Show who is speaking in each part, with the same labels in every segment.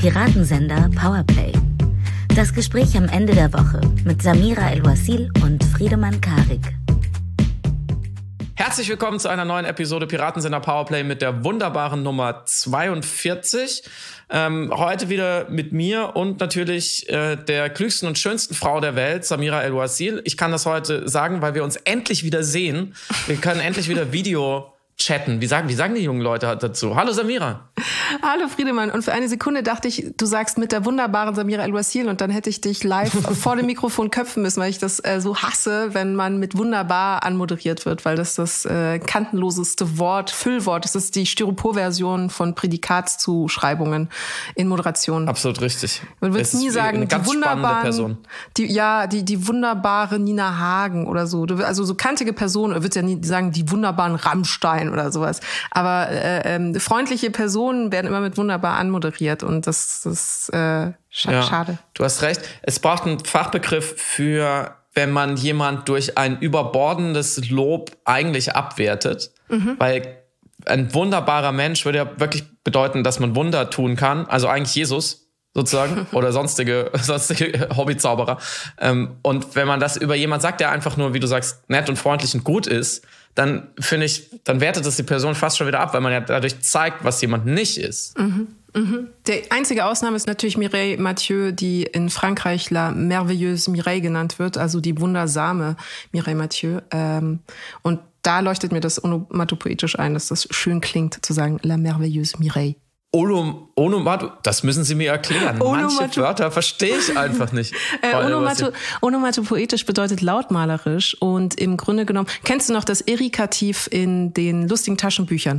Speaker 1: Piratensender Powerplay. Das Gespräch am Ende der Woche mit Samira El-Wasil und Friedemann Karik.
Speaker 2: Herzlich willkommen zu einer neuen Episode Piratensender Powerplay mit der wunderbaren Nummer 42. Heute wieder mit mir und natürlich der klügsten und schönsten Frau der Welt, Samira El-Wasil. Ich kann das heute sagen, weil wir uns endlich wieder sehen. Wir können endlich wieder Video chatten. Wie sagen die jungen Leute dazu? Hallo Samira.
Speaker 3: Hallo Friedemann. Und für eine Sekunde dachte ich, du sagst mit der wunderbaren Samira El-Wasil und dann hätte ich dich live vor dem Mikrofon köpfen müssen, weil ich das so hasse, wenn man mit wunderbar anmoderiert wird, weil das kantenloseste Füllwort, das ist die Styropor-Version von Prädikatszuschreibungen in Moderation.
Speaker 2: Absolut richtig.
Speaker 3: Man wird nie sagen,
Speaker 2: eine ganz spannende Person.
Speaker 3: Die wunderbare Nina Hagen oder so. Also so kantige Person, wird ja nie sagen, die wunderbaren Rammstein oder sowas. Aber freundliche Personen werden immer mit wunderbar anmoderiert und das ist schade.
Speaker 2: Du hast recht. Es braucht einen Fachbegriff für, wenn man jemand durch ein überbordendes Lob eigentlich abwertet. Weil ein wunderbarer Mensch würde ja wirklich bedeuten, dass man Wunder tun kann. Also eigentlich Jesus sozusagen oder sonstige Hobbyzauberer. Und wenn man das über jemand sagt, der einfach nur, wie du sagst, nett und freundlich und gut ist, dann finde ich, dann wertet das die Person fast schon wieder ab, weil man ja dadurch zeigt, was jemand nicht ist.
Speaker 3: Die einzige Ausnahme ist natürlich Mireille Mathieu, die in Frankreich La Merveilleuse Mireille genannt wird, also die wundersame Mireille Mathieu. Und da leuchtet mir das onomatopoetisch ein, dass das schön klingt, zu sagen La Merveilleuse Mireille.
Speaker 2: Das müssen Sie mir erklären. Manche Wörter verstehe ich einfach nicht.
Speaker 3: Onomatopoetisch bedeutet lautmalerisch und im Grunde genommen, kennst du noch das Erikativ in den lustigen Taschenbüchern?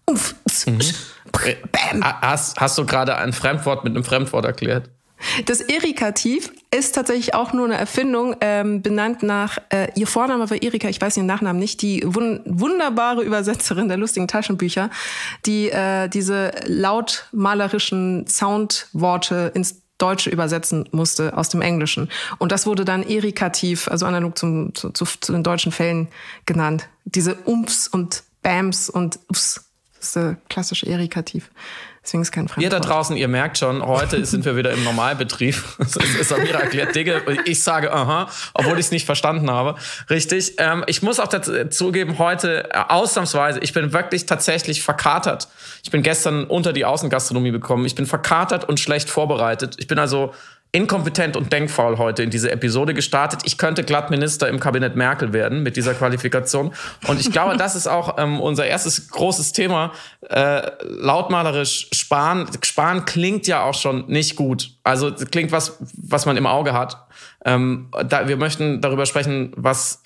Speaker 2: Bam. Hast du gerade ein Fremdwort mit einem Fremdwort erklärt?
Speaker 3: Das Erikativ ist tatsächlich auch nur eine Erfindung, benannt nach, ihr Vorname war Erika, ich weiß ihren Nachnamen nicht, die wunderbare Übersetzerin der lustigen Taschenbücher, die diese lautmalerischen Soundworte ins Deutsche übersetzen musste aus dem Englischen. Und das wurde dann Erikativ, also analog zu den deutschen Fällen genannt. Diese Umps und Bams und Ups, das ist der klassische Erikativ. Deswegen ist kein Fremdwort.
Speaker 2: Ihr da draußen, ihr merkt schon, heute sind wir wieder im Normalbetrieb. Samira erklärt Dinge, ich sage aha, obwohl ich es nicht verstanden habe. Richtig. Ich muss auch zugeben, heute ausnahmsweise, ich bin wirklich tatsächlich verkatert. Ich bin gestern unter die Außengastronomie gekommen. Ich bin verkatert und schlecht vorbereitet. Ich bin also inkompetent und denkfaul heute in diese Episode gestartet. Ich könnte glatt Minister im Kabinett Merkel werden mit dieser Qualifikation. Und ich glaube, das ist auch unser erstes großes Thema. Lautmalerisch sparen. Sparen klingt ja auch schon nicht gut. Also klingt was man im Auge hat. Wir möchten darüber sprechen, was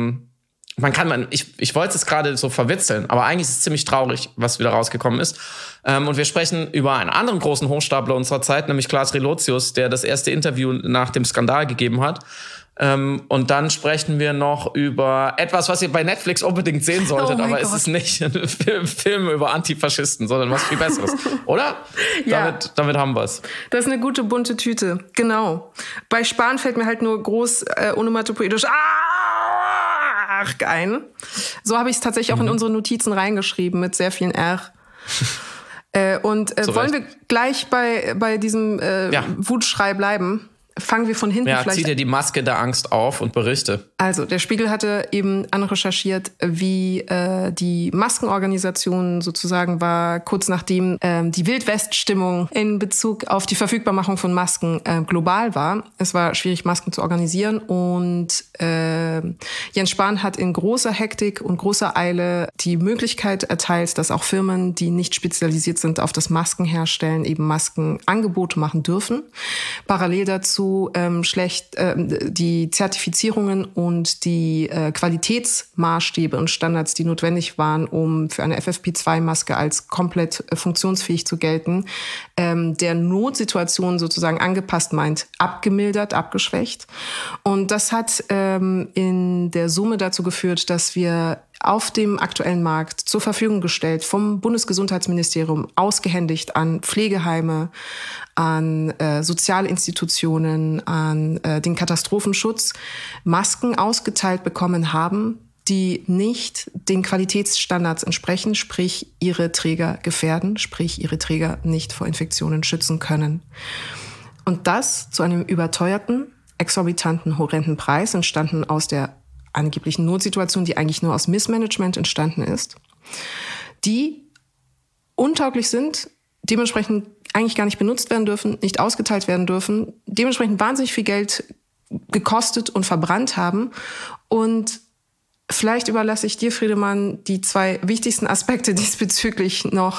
Speaker 2: ich wollte es gerade so verwitzeln, aber eigentlich ist es ziemlich traurig, was wieder rausgekommen ist. Und wir sprechen über einen anderen großen Hochstapler unserer Zeit, nämlich Klaas Relotius, der das erste Interview nach dem Skandal gegeben hat. Und dann sprechen wir noch über etwas, was ihr bei Netflix unbedingt sehen solltet, aber es ist nicht ein Film über Antifaschisten, sondern was viel Besseres, oder?
Speaker 3: Ja.
Speaker 2: Damit haben wir es.
Speaker 3: Das ist eine gute bunte Tüte, genau. Bei Spahn fällt mir halt nur groß onomatopoetisch ein. So habe ich es tatsächlich auch in unsere Notizen reingeschrieben mit sehr vielen R. Wollen wir gleich bei diesem Wutschrei bleiben? Fangen wir von hinten vielleicht an.
Speaker 2: Zieh dir die Maske der Angst auf und berichte.
Speaker 3: Also, der Spiegel hatte eben anrecherchiert, wie die Maskenorganisation sozusagen war, kurz nachdem die Wildwest-Stimmung in Bezug auf die Verfügbarmachung von Masken global war. Es war schwierig, Masken zu organisieren und Jens Spahn hat in großer Hektik und großer Eile die Möglichkeit erteilt, dass auch Firmen, die nicht spezialisiert sind auf das Maskenherstellen, eben Maskenangebote machen dürfen. Parallel dazu die Zertifizierungen und die Qualitätsmaßstäbe und Standards, die notwendig waren, um für eine FFP2-Maske als komplett funktionsfähig zu gelten, der Notsituation sozusagen angepasst meint, abgemildert, abgeschwächt. Und das hat in der Summe dazu geführt, dass wir auf dem aktuellen Markt zur Verfügung gestellt, vom Bundesgesundheitsministerium ausgehändigt an Pflegeheime, an Sozialinstitutionen, an den Katastrophenschutz, Masken ausgeteilt bekommen haben, die nicht den Qualitätsstandards entsprechen, sprich ihre Träger gefährden, sprich ihre Träger nicht vor Infektionen schützen können. Und das zu einem überteuerten, exorbitanten, horrenden Preis, entstanden aus der angeblichen Notsituation, die eigentlich nur aus Missmanagement entstanden ist, die untauglich sind, dementsprechend eigentlich gar nicht benutzt werden dürfen, nicht ausgeteilt werden dürfen, dementsprechend wahnsinnig viel Geld gekostet und verbrannt haben. Und vielleicht überlasse ich dir, Friedemann, die 2 wichtigsten Aspekte diesbezüglich noch,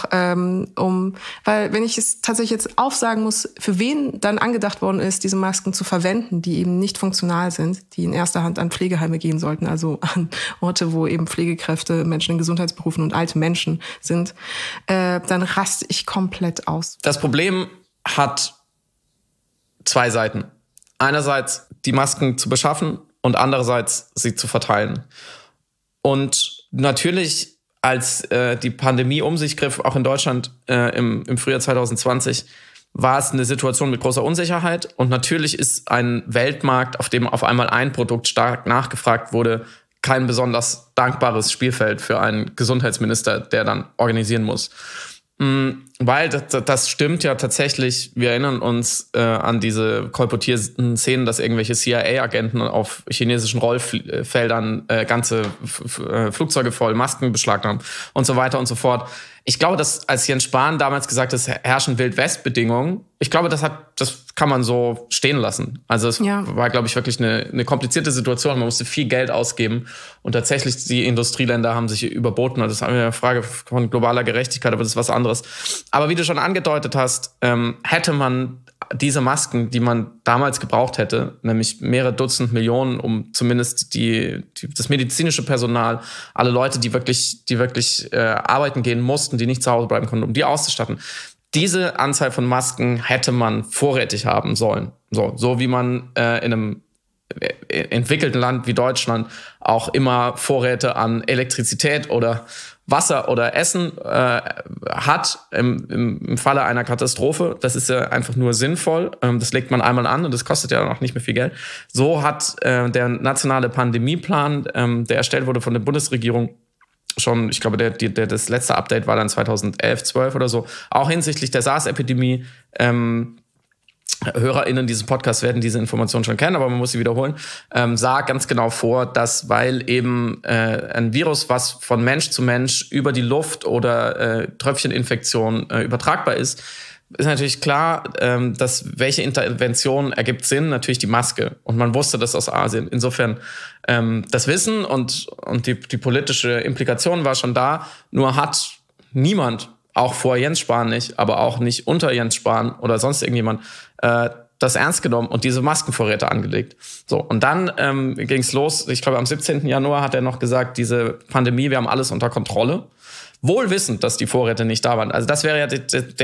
Speaker 3: weil wenn ich es tatsächlich jetzt aufsagen muss, für wen dann angedacht worden ist, diese Masken zu verwenden, die eben nicht funktional sind, die in erster Hand an Pflegeheime gehen sollten, also an Orte, wo eben Pflegekräfte, Menschen in Gesundheitsberufen und alte Menschen sind, dann raste ich komplett aus.
Speaker 2: Das Problem hat 2 Seiten. Einerseits die Masken zu beschaffen und andererseits sie zu verteilen. Und natürlich, als die Pandemie um sich griff, auch in Deutschland im Frühjahr 2020, war es eine Situation mit großer Unsicherheit. Und natürlich ist ein Weltmarkt, auf dem auf einmal ein Produkt stark nachgefragt wurde, kein besonders dankbares Spielfeld für einen Gesundheitsminister, der dann organisieren muss. Weil das stimmt ja tatsächlich. Wir erinnern uns an diese kolportierten Szenen, dass irgendwelche CIA-Agenten auf chinesischen Rollfeldern ganze Flugzeuge voll Masken beschlagnahmen und so weiter und so fort. Ich glaube, dass als Jens Spahn damals gesagt hat, es herrschen Wild-West-Bedingungen, ich glaube, das kann man so stehen lassen. Also es war, glaube ich, wirklich eine komplizierte Situation. Man musste viel Geld ausgeben und tatsächlich die Industrieländer haben sich überboten. Das ist eine Frage von globaler Gerechtigkeit, aber das ist was anderes. Aber wie du schon angedeutet hast, hätte man diese Masken, die man damals gebraucht hätte, nämlich mehrere Dutzend Millionen, um zumindest das medizinische Personal, alle Leute, die wirklich arbeiten gehen mussten, die nicht zu Hause bleiben konnten, um die auszustatten. Diese Anzahl von Masken hätte man vorrätig haben sollen. So wie man in einem entwickelten Land wie Deutschland auch immer Vorräte an Elektrizität oder Wasser oder Essen hat im Falle einer Katastrophe. Das ist ja einfach nur sinnvoll. Das legt man einmal an und das kostet ja auch nicht mehr viel Geld. So hat der nationale Pandemieplan, der erstellt wurde von der Bundesregierung, schon, ich glaube, das letzte Update war dann 2011, 12 oder so, auch hinsichtlich der SARS-Epidemie. HörerInnen dieses Podcasts werden diese Informationen schon kennen, aber man muss sie wiederholen, sah ganz genau vor, dass weil eben ein Virus, was von Mensch zu Mensch über die Luft oder Tröpfcheninfektion übertragbar ist natürlich klar, dass welche Intervention ergibt Sinn, natürlich die Maske. Und man wusste das aus Asien. Insofern das Wissen und die politische Implikation war schon da, nur hat niemand, auch vor Jens Spahn nicht, aber auch nicht unter Jens Spahn oder sonst irgendjemand, das ernst genommen und diese Maskenvorräte angelegt. So, und dann ging es los. Ich glaube, am 17. Januar hat er noch gesagt, diese Pandemie, wir haben alles unter Kontrolle. Wohl wissend, dass die Vorräte nicht da waren. Also das wäre ja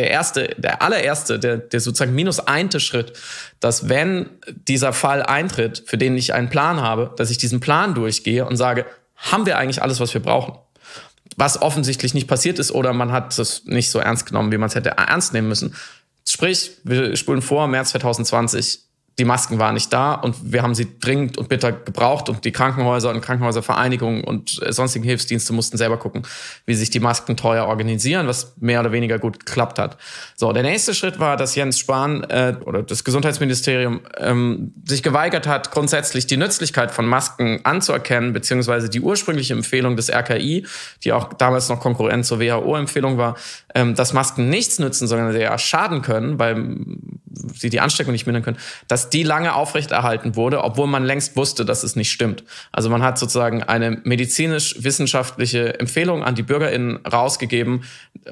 Speaker 2: der allererste, der sozusagen -1. Schritt, dass wenn dieser Fall eintritt, für den ich einen Plan habe, dass ich diesen Plan durchgehe und sage, haben wir eigentlich alles, was wir brauchen? Was offensichtlich nicht passiert ist oder man hat es nicht so ernst genommen, wie man es hätte ernst nehmen müssen. Sprich, wir spulen vor, März 2020, die Masken waren nicht da und wir haben sie dringend und bitter gebraucht und die Krankenhäuser und Krankenhäuservereinigungen und sonstigen Hilfsdienste mussten selber gucken, wie sich die Masken teuer organisieren, was mehr oder weniger gut geklappt hat. So, der nächste Schritt war, dass Jens Spahn oder das Gesundheitsministerium sich geweigert hat, grundsätzlich die Nützlichkeit von Masken anzuerkennen, beziehungsweise die ursprüngliche Empfehlung des RKI, die auch damals noch Konkurrent zur WHO-Empfehlung war, dass Masken nichts nützen, sondern sehr schaden können, weil sie die Ansteckung nicht mindern können, dass die lange aufrechterhalten wurde, obwohl man längst wusste, dass es nicht stimmt. Also man hat sozusagen eine medizinisch-wissenschaftliche Empfehlung an die BürgerInnen rausgegeben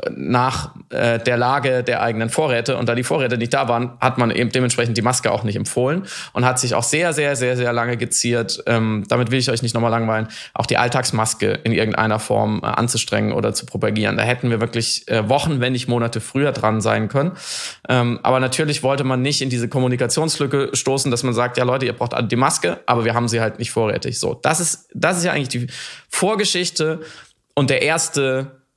Speaker 2: nach der Lage der eigenen Vorräte. Und da die Vorräte nicht da waren, hat man eben dementsprechend die Maske auch nicht empfohlen und hat sich auch sehr, sehr, sehr, sehr lange geziert, damit will ich euch nicht nochmal langweilen, auch die Alltagsmaske in irgendeiner Form anzustrengen oder zu propagieren. Da hätten wir wirklich Wochen, wenn nicht Monate früher dran sein können. Aber natürlich wollte man nicht in diese Kommunikationslücke stoßen, dass man sagt, ja Leute, ihr braucht alle die Maske, aber wir haben sie halt nicht vorrätig. So, das ist ja eigentlich die Vorgeschichte und der erste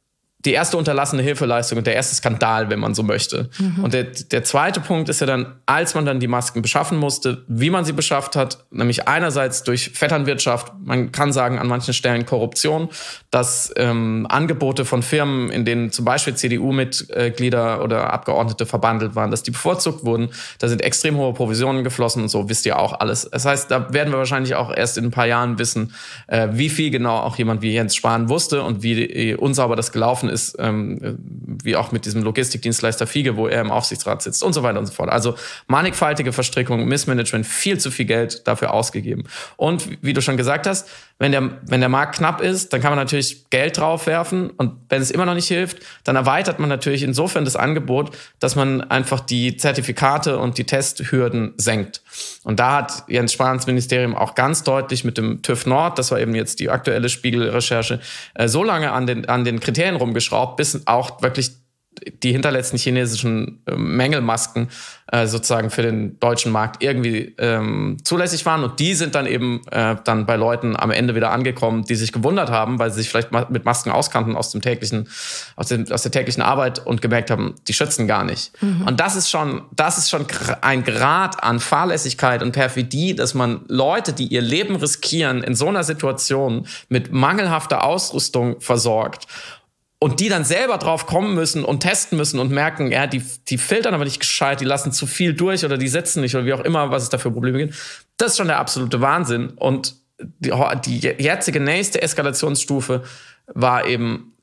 Speaker 2: die erste unterlassene Hilfeleistung und der erste Skandal, wenn man so möchte. Und der zweite Punkt ist ja dann, als man dann die Masken beschaffen musste, wie man sie beschafft hat, nämlich einerseits durch Vetternwirtschaft, man kann sagen an manchen Stellen Korruption, dass Angebote von Firmen, in denen zum Beispiel CDU-Mitglieder oder Abgeordnete verbandelt waren, dass die bevorzugt wurden, da sind extrem hohe Provisionen geflossen und so, wisst ihr auch alles. Das heißt, da werden wir wahrscheinlich auch erst in ein paar Jahren wissen, wie viel genau auch jemand wie Jens Spahn wusste und wie unsauber das gelaufen ist, wie auch mit diesem Logistikdienstleister Fiege, wo er im Aufsichtsrat sitzt und so weiter und so fort. Also mannigfaltige Verstrickung, Missmanagement, viel zu viel Geld dafür ausgegeben. Und wie du schon gesagt hast, wenn der Markt knapp ist, dann kann man natürlich Geld draufwerfen und wenn es immer noch nicht hilft, dann erweitert man natürlich insofern das Angebot, dass man einfach die Zertifikate und die Testhürden senkt. Und da hat Jens Spahns Ministerium auch ganz deutlich mit dem TÜV Nord, das war eben jetzt die aktuelle Spiegel-Recherche, so lange an den Kriterien rumgeschraubt, bis auch wirklich die hinterletzten chinesischen Mängelmasken sozusagen für den deutschen Markt irgendwie zulässig waren. Und die sind dann eben dann bei Leuten am Ende wieder angekommen, die sich gewundert haben, weil sie sich vielleicht mit Masken auskannten aus der täglichen Arbeit und gemerkt haben, die schützen gar nicht. Und das ist schon ein Grad an Fahrlässigkeit und Perfidie, dass man Leute, die ihr Leben riskieren, in so einer Situation mit mangelhafter Ausrüstung versorgt. Und die dann selber drauf kommen müssen und testen müssen und merken, ja, die filtern aber nicht gescheit, die lassen zu viel durch oder die setzen nicht oder wie auch immer, was es da für Probleme gibt. Das ist schon der absolute Wahnsinn. Und die jetzige nächste Eskalationsstufe war eben,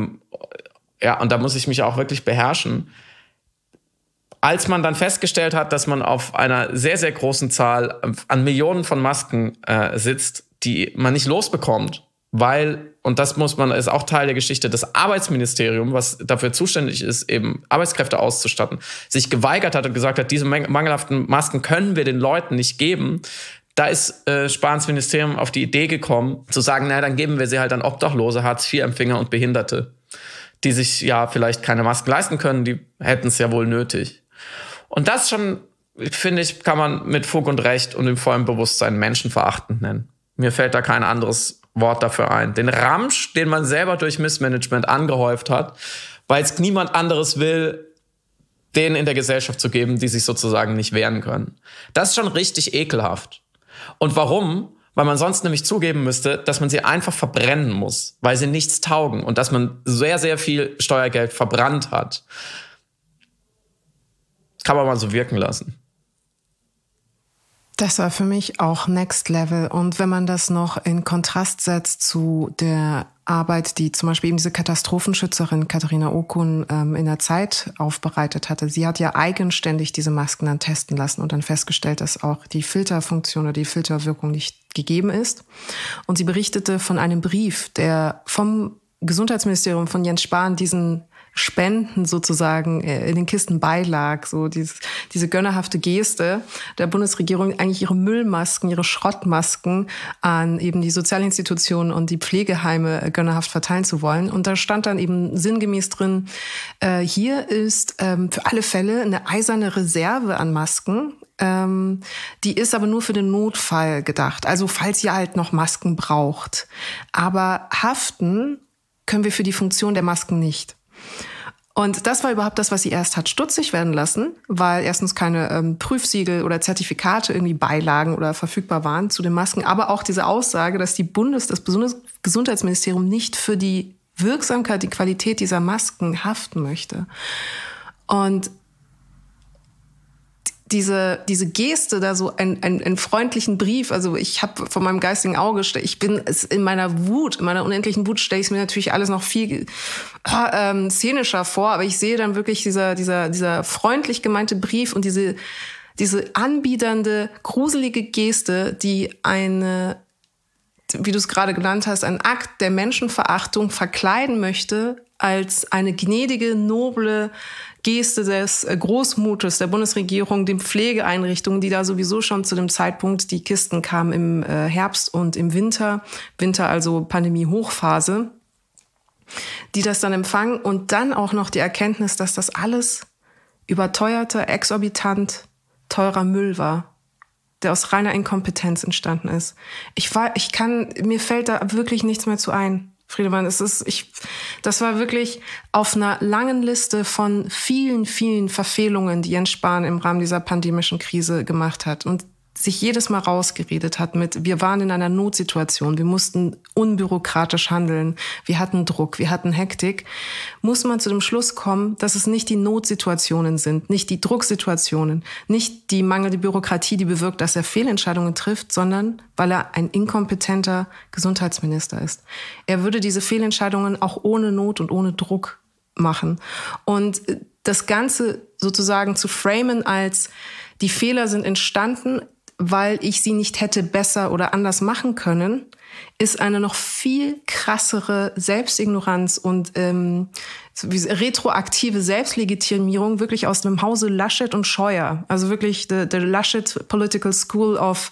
Speaker 2: und da muss ich mich auch wirklich beherrschen, als man dann festgestellt hat, dass man auf einer sehr, sehr großen Zahl an Millionen von Masken sitzt, die man nicht losbekommt, weil, und das ist auch Teil der Geschichte, das Arbeitsministerium, was dafür zuständig ist, eben Arbeitskräfte auszustatten, sich geweigert hat und gesagt hat, diese mangelhaften Masken können wir den Leuten nicht geben. Da ist Spahns Ministerium auf die Idee gekommen, zu sagen, naja, dann geben wir sie halt an Obdachlose, Hartz-IV-Empfänger und Behinderte, die sich ja vielleicht keine Masken leisten können, die hätten es ja wohl nötig. Und das schon, finde ich, kann man mit Fug und Recht und im vollen Bewusstsein menschenverachtend nennen. Mir fällt da kein anderes Wort dafür ein. Den Ramsch, den man selber durch Missmanagement angehäuft hat, weil es niemand anderes will, denen in der Gesellschaft zu geben, die sich sozusagen nicht wehren können. Das ist schon richtig ekelhaft. Und warum? Weil man sonst nämlich zugeben müsste, dass man sie einfach verbrennen muss, weil sie nichts taugen und dass man sehr, sehr viel Steuergeld verbrannt hat. Das kann man mal so wirken lassen.
Speaker 3: Das war für mich auch Next Level. Und wenn man das noch in Kontrast setzt zu der Arbeit, die zum Beispiel eben diese Katastrophenschützerin Katharina Okun in der Zeit aufbereitet hatte. Sie hat ja eigenständig diese Masken dann testen lassen und dann festgestellt, dass auch die Filterfunktion oder die Filterwirkung nicht gegeben ist. Und sie berichtete von einem Brief, der vom Gesundheitsministerium von Jens Spahn diesen Spenden sozusagen in den Kisten beilag, so diese gönnerhafte Geste der Bundesregierung, eigentlich ihre Müllmasken, ihre Schrottmasken an eben die Sozialinstitutionen und die Pflegeheime gönnerhaft verteilen zu wollen. Und da stand dann eben sinngemäß drin, hier ist für alle Fälle eine eiserne Reserve an Masken, die ist aber nur für den Notfall gedacht, also falls ihr halt noch Masken braucht. Aber haften können wir für die Funktion der Masken nicht. Und das war überhaupt das, was sie erst hat stutzig werden lassen, weil erstens keine Prüfsiegel oder Zertifikate irgendwie beilagen oder verfügbar waren zu den Masken, aber auch diese Aussage, dass das Bundesgesundheitsministerium nicht für die Wirksamkeit, die Qualität dieser Masken haften möchte. Und diese Geste, da so einen freundlichen Brief, also ich habe vor meinem geistigen Auge, ich bin in meiner unendlichen Wut, stelle ich es mir natürlich alles noch viel szenischer vor, aber ich sehe dann wirklich dieser freundlich gemeinte Brief und diese anbiedernde, gruselige Geste, die eine, wie du es gerade genannt hast, einen Akt der Menschenverachtung verkleiden möchte als eine gnädige, noble Geste des Großmutes der Bundesregierung, den Pflegeeinrichtungen, die da sowieso schon zu dem Zeitpunkt, die Kisten kamen im Herbst und im Winter also Pandemie-Hochphase, die das dann empfangen und dann auch noch die Erkenntnis, dass das alles überteuerter, exorbitant teurer Müll war, der aus reiner Inkompetenz entstanden ist. Mir fällt da wirklich nichts mehr zu ein. Friedemann, das war wirklich auf einer langen Liste von vielen, vielen Verfehlungen, die Jens Spahn im Rahmen dieser pandemischen Krise gemacht hat und sich jedes Mal rausgeredet hat mit, wir waren in einer Notsituation, wir mussten unbürokratisch handeln, wir hatten Druck, wir hatten Hektik, muss man zu dem Schluss kommen, dass es nicht die Notsituationen sind, nicht die Drucksituationen, nicht die mangelnde Bürokratie, die bewirkt, dass er Fehlentscheidungen trifft, sondern weil er ein inkompetenter Gesundheitsminister ist. Er würde diese Fehlentscheidungen auch ohne Not und ohne Druck machen. Und das Ganze sozusagen zu framen als, die Fehler sind entstanden, weil ich sie nicht hätte besser oder anders machen können, ist eine noch viel krassere Selbstignoranz und retroaktive Selbstlegitimierung wirklich aus dem Hause Laschet und Scheuer. Also wirklich the Laschet Political School of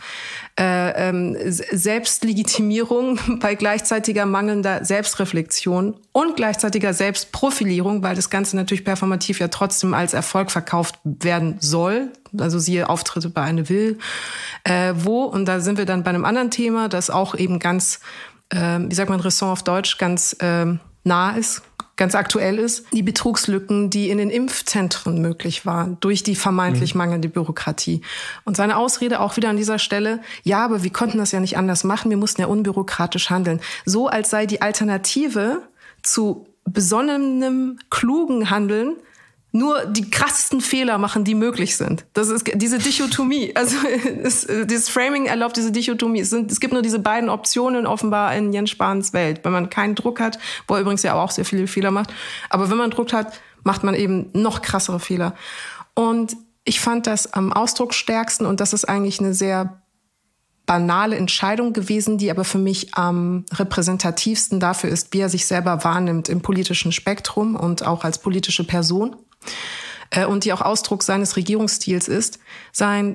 Speaker 3: Selbstlegitimierung bei gleichzeitiger mangelnder Selbstreflexion und gleichzeitiger Selbstprofilierung, weil das Ganze natürlich performativ ja trotzdem als Erfolg verkauft werden soll. Also siehe Auftritte bei Anne Will, und da sind wir dann bei einem anderen Thema, das auch eben ganz, wie sagt man, Ressort auf Deutsch, ganz nah ist, ganz aktuell ist. Die Betrugslücken, die in den Impfzentren möglich waren, durch die vermeintlich mangelnde Bürokratie. Und seine Ausrede auch wieder an dieser Stelle, ja, aber wir konnten das ja nicht anders machen, wir mussten ja unbürokratisch handeln. So als sei die Alternative zu besonnenem, klugen Handeln nur die krassesten Fehler machen, die möglich sind. Das ist diese Dichotomie. Also dieses Framing erlaubt diese Dichotomie. Es gibt nur diese beiden Optionen offenbar in Jens Spahns Welt. Wenn man keinen Druck hat, wo er übrigens ja auch sehr viele Fehler macht, aber wenn man Druck hat, macht man eben noch krassere Fehler. Und ich fand das am ausdrucksstärksten, und das ist eigentlich eine sehr banale Entscheidung gewesen, die aber für mich am repräsentativsten dafür ist, wie er sich selber wahrnimmt im politischen Spektrum und auch als politische Person. Und die auch Ausdruck seines Regierungsstils ist, sein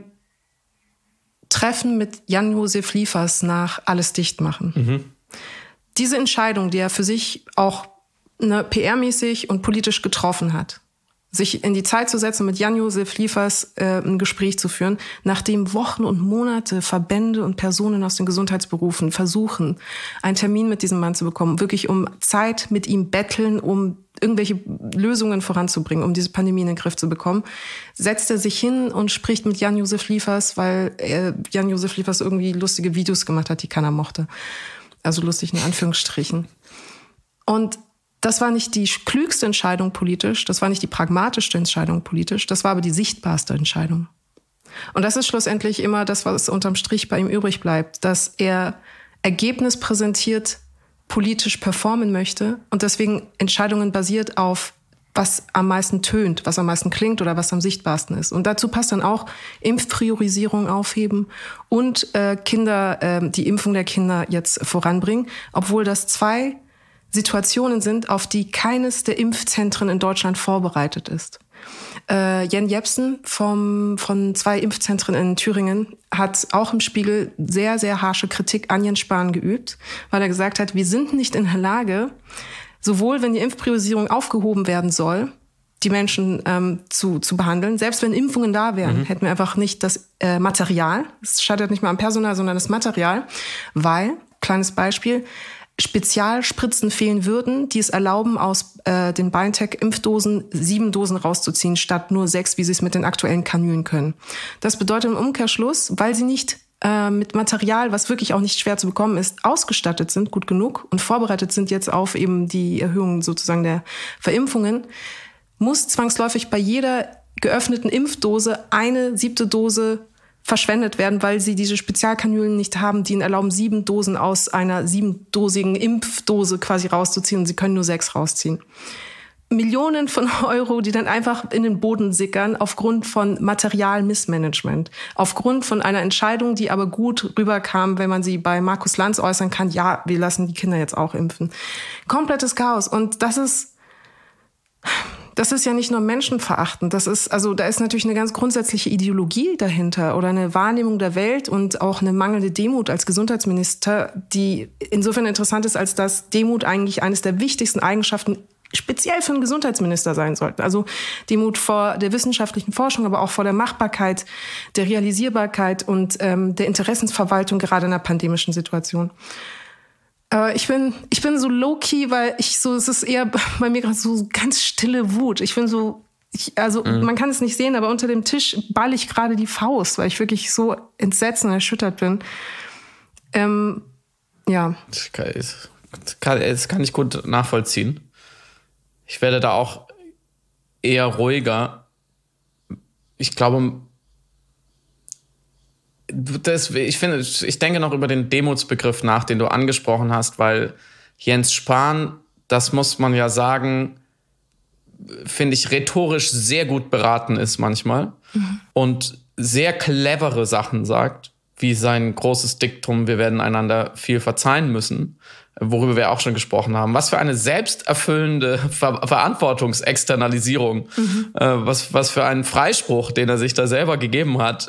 Speaker 3: Treffen mit Jan-Josef Liefers nach Alles dicht machen. Diese Entscheidung, die er für sich auch PR-mäßig und politisch getroffen hat, sich in die Zeit zu setzen, mit Jan-Josef Liefers ein Gespräch zu führen, nachdem Wochen und Monate Verbände und Personen aus den Gesundheitsberufen versuchen, einen Termin mit diesem Mann zu bekommen, wirklich um Zeit mit ihm betteln, um irgendwelche Lösungen voranzubringen, um diese Pandemie in den Griff zu bekommen, setzt er sich hin und spricht mit Jan-Josef Liefers, weil Jan-Josef Liefers irgendwie lustige Videos gemacht hat, die keiner mochte. Also lustig in Anführungsstrichen. Und das war nicht die klügste Entscheidung politisch, das war nicht die pragmatischste Entscheidung politisch, das war aber die sichtbarste Entscheidung. Und das ist schlussendlich immer das, was unterm Strich bei ihm übrig bleibt, dass er Ergebnis präsentiert, politisch performen möchte und deswegen Entscheidungen basiert auf, was am meisten tönt, was am meisten klingt oder was am sichtbarsten ist. Und dazu passt dann auch Impfpriorisierung aufheben und die Impfung der Kinder jetzt voranbringen, obwohl das zwei Situationen sind, auf die keines der Impfzentren in Deutschland vorbereitet ist. Jen Jepsen von 2 Impfzentren in Thüringen hat auch im Spiegel sehr, sehr harsche Kritik an Jens Spahn geübt, weil er gesagt hat, wir sind nicht in der Lage, sowohl wenn die Impfpriorisierung aufgehoben werden soll, die Menschen zu behandeln, selbst wenn Impfungen da wären, hätten wir einfach nicht das Material, es scheitert nicht mal am Personal, sondern das Material, weil, kleines Beispiel, Spezialspritzen fehlen würden, die es erlauben, aus den BioNTech-Impfdosen 7 Dosen rauszuziehen, statt nur 6, wie sie es mit den aktuellen Kanülen können. Das bedeutet im Umkehrschluss, weil sie nicht mit Material, was wirklich auch nicht schwer zu bekommen ist, ausgestattet sind, gut genug, und vorbereitet sind jetzt auf eben die Erhöhung sozusagen der Verimpfungen, muss zwangsläufig bei jeder geöffneten Impfdose eine 7. Dose verschwendet werden, weil sie diese Spezialkanülen nicht haben, die ihnen erlauben, 7 Dosen aus einer 7-dosigen Impfdose quasi rauszuziehen, und sie können nur 6 rausziehen. Millionen von Euro, die dann einfach in den Boden sickern aufgrund von Materialmissmanagement, aufgrund von einer Entscheidung, die aber gut rüberkam, wenn man sie bei Markus Lanz äußern kann, ja, wir lassen die Kinder jetzt auch impfen. Komplettes Chaos. Und das ist ja nicht nur menschenverachtend. Da ist natürlich eine ganz grundsätzliche Ideologie dahinter oder eine Wahrnehmung der Welt und auch eine mangelnde Demut als Gesundheitsminister, die insofern interessant ist, als dass Demut eigentlich eines der wichtigsten Eigenschaften speziell für einen Gesundheitsminister sein sollte. Also Demut vor der wissenschaftlichen Forschung, aber auch vor der Machbarkeit, der Realisierbarkeit und der Interessensverwaltung gerade in einer pandemischen Situation. Ich bin so low-key, weil es ist eher bei mir gerade so ganz stille Wut. Ich bin so, man kann es nicht sehen, aber unter dem Tisch ball ich gerade die Faust, weil ich wirklich so entsetzt und erschüttert bin. Ja.
Speaker 2: Das kann ich gut nachvollziehen. Ich werde da auch eher ruhiger. Ich glaube, ich denke noch über den Demutsbegriff nach, den du angesprochen hast, weil Jens Spahn, das muss man ja sagen, finde ich, rhetorisch sehr gut beraten ist manchmal und sehr clevere Sachen sagt, wie sein großes Diktum, wir werden einander viel verzeihen müssen, worüber wir auch schon gesprochen haben. Was für eine selbsterfüllende Verantwortungsexternalisierung, was für einen Freispruch, den er sich da selber gegeben hat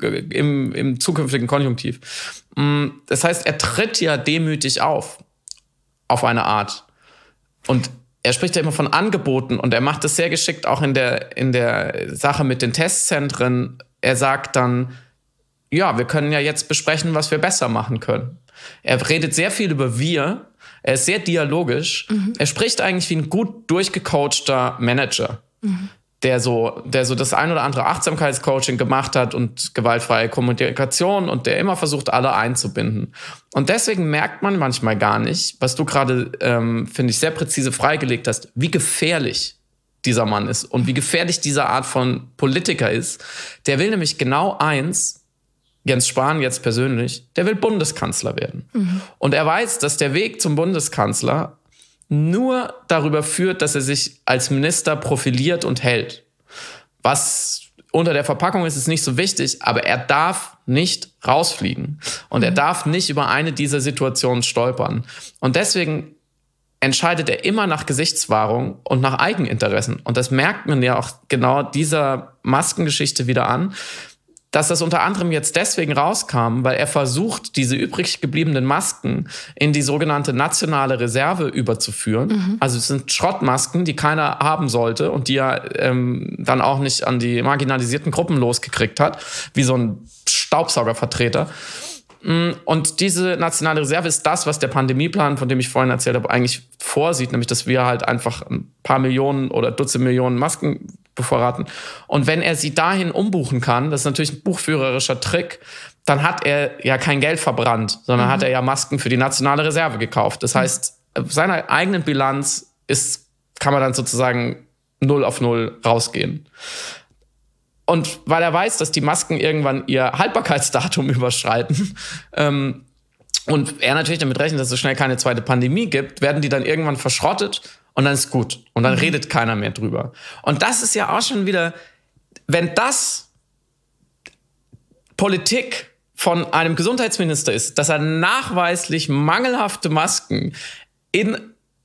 Speaker 2: im zukünftigen Konjunktiv. Das heißt, er tritt ja demütig auf eine Art. Und er spricht ja immer von Angeboten und er macht das sehr geschickt auch in der Sache mit den Testzentren. Er sagt dann, ja, wir können ja jetzt besprechen, was wir besser machen können. Er redet sehr viel über wir. Er ist sehr dialogisch. Er spricht eigentlich wie ein gut durchgecoachter Manager, der so das ein oder andere Achtsamkeitscoaching gemacht hat und gewaltfreie Kommunikation und der immer versucht, alle einzubinden. Und deswegen merkt man manchmal gar nicht, was du gerade, finde ich, sehr präzise freigelegt hast, wie gefährlich dieser Mann ist und wie gefährlich diese Art von Politiker ist. Der will nämlich genau eins, Jens Spahn jetzt persönlich, der will Bundeskanzler werden. Und er weiß, dass der Weg zum Bundeskanzler nur darüber führt, dass er sich als Minister profiliert und hält. Was unter der Verpackung ist nicht so wichtig, aber er darf nicht rausfliegen. Und er darf nicht über eine dieser Situationen stolpern. Und deswegen entscheidet er immer nach Gesichtswahrung und nach Eigeninteressen. Und das merkt man ja auch genau dieser Maskengeschichte wieder an, dass das unter anderem jetzt deswegen rauskam, weil er versucht, diese übrig gebliebenen Masken in die sogenannte nationale Reserve überzuführen. Also es sind Schrottmasken, die keiner haben sollte und die er dann auch nicht an die marginalisierten Gruppen losgekriegt hat, wie so ein Staubsaugervertreter. Und diese nationale Reserve ist das, was der Pandemieplan, von dem ich vorhin erzählt habe, eigentlich vorsieht, nämlich dass wir halt einfach ein paar Millionen oder Dutzend Millionen Masken bevorraten. Und wenn er sie dahin umbuchen kann, das ist natürlich ein buchführerischer Trick, dann hat er ja kein Geld verbrannt, sondern hat er ja Masken für die nationale Reserve gekauft. Das heißt, seiner eigenen Bilanz kann man dann sozusagen 0 auf 0 rausgehen. Und weil er weiß, dass die Masken irgendwann ihr Haltbarkeitsdatum überschreiten und er natürlich damit rechnet, dass es so schnell keine zweite Pandemie gibt, werden die dann irgendwann verschrottet und dann ist gut. Und dann redet keiner mehr drüber. Und das ist ja auch schon wieder, wenn das Politik von einem Gesundheitsminister ist, dass er nachweislich mangelhafte Masken in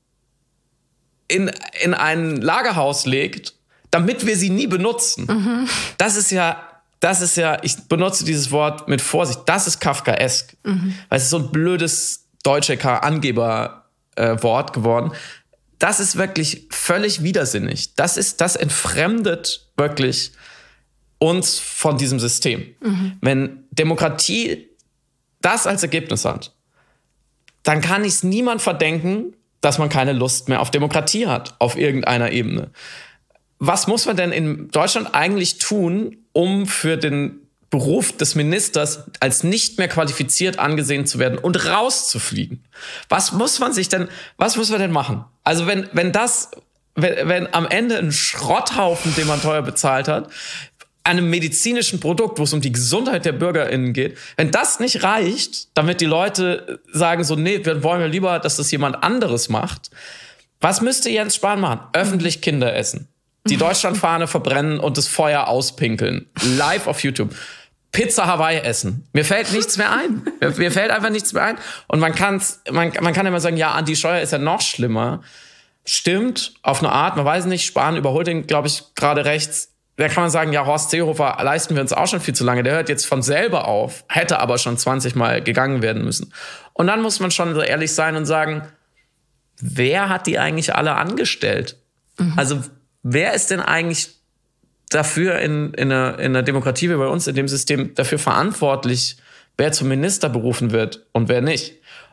Speaker 2: ein Lagerhaus legt, damit wir sie nie benutzen. Das ist ja, ich benutze dieses Wort mit Vorsicht, das ist Kafkaesk. Weil es ist so ein blödes deutsche Angeberwort geworden. Das ist wirklich völlig widersinnig. Das entfremdet wirklich uns von diesem System. Wenn Demokratie das als Ergebnis hat, dann kann ich es niemand verdenken, dass man keine Lust mehr auf Demokratie hat, auf irgendeiner Ebene. Was muss man denn in Deutschland eigentlich tun, um für den Beruf des Ministers als nicht mehr qualifiziert angesehen zu werden und rauszufliegen? Was muss man denn machen? Also wenn am Ende ein Schrotthaufen, den man teuer bezahlt hat, einem medizinischen Produkt, wo es um die Gesundheit der BürgerInnen geht, wenn das nicht reicht, damit die Leute sagen so, nee, wir wollen ja lieber, dass das jemand anderes macht. Was müsste Jens Spahn machen? Öffentlich Kinder essen. Die Deutschlandfahne verbrennen und das Feuer auspinkeln. Live auf YouTube. Pizza Hawaii essen. Mir fällt nichts mehr ein. Mir fällt einfach nichts mehr ein. Und man kann immer sagen, ja, Andi Scheuer ist ja noch schlimmer. Stimmt, auf eine Art, man weiß nicht, Spahn überholt ihn, glaube ich, gerade rechts. Da kann man sagen, ja, Horst Seehofer leisten wir uns auch schon viel zu lange. Der hört jetzt von selber auf, hätte aber schon 20 Mal gegangen werden müssen. Und dann muss man schon so ehrlich sein und sagen, wer hat die eigentlich alle angestellt? Also wer ist denn eigentlich dafür in einer Demokratie wie bei uns, in dem System, dafür verantwortlich, wer zum Minister berufen wird und wer nicht?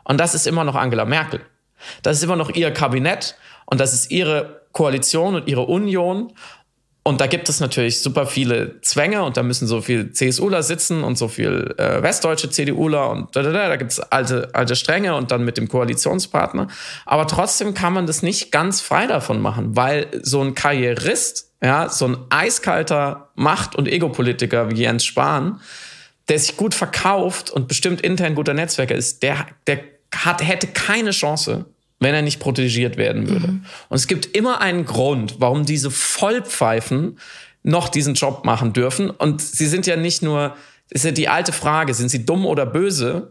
Speaker 2: Und das ist immer noch Angela Merkel. Das ist immer noch ihr Kabinett und das ist ihre Koalition und ihre Union. Und da gibt es natürlich super viele Zwänge und da müssen so viel CSUler sitzen und so viel westdeutsche CDUler und da gibt es alte Stränge und dann mit dem Koalitionspartner. Aber trotzdem kann man das nicht ganz frei davon machen, weil so ein Karrierist, ja, so ein eiskalter Macht- und Egopolitiker wie Jens Spahn, der sich gut verkauft und bestimmt intern guter Netzwerker ist, der hätte keine Chance, wenn er nicht protegiert werden würde. Und es gibt immer einen Grund, warum diese Vollpfeifen noch diesen Job machen dürfen. Und sie sind ja nicht nur, ist ja die alte Frage, sind sie dumm oder böse?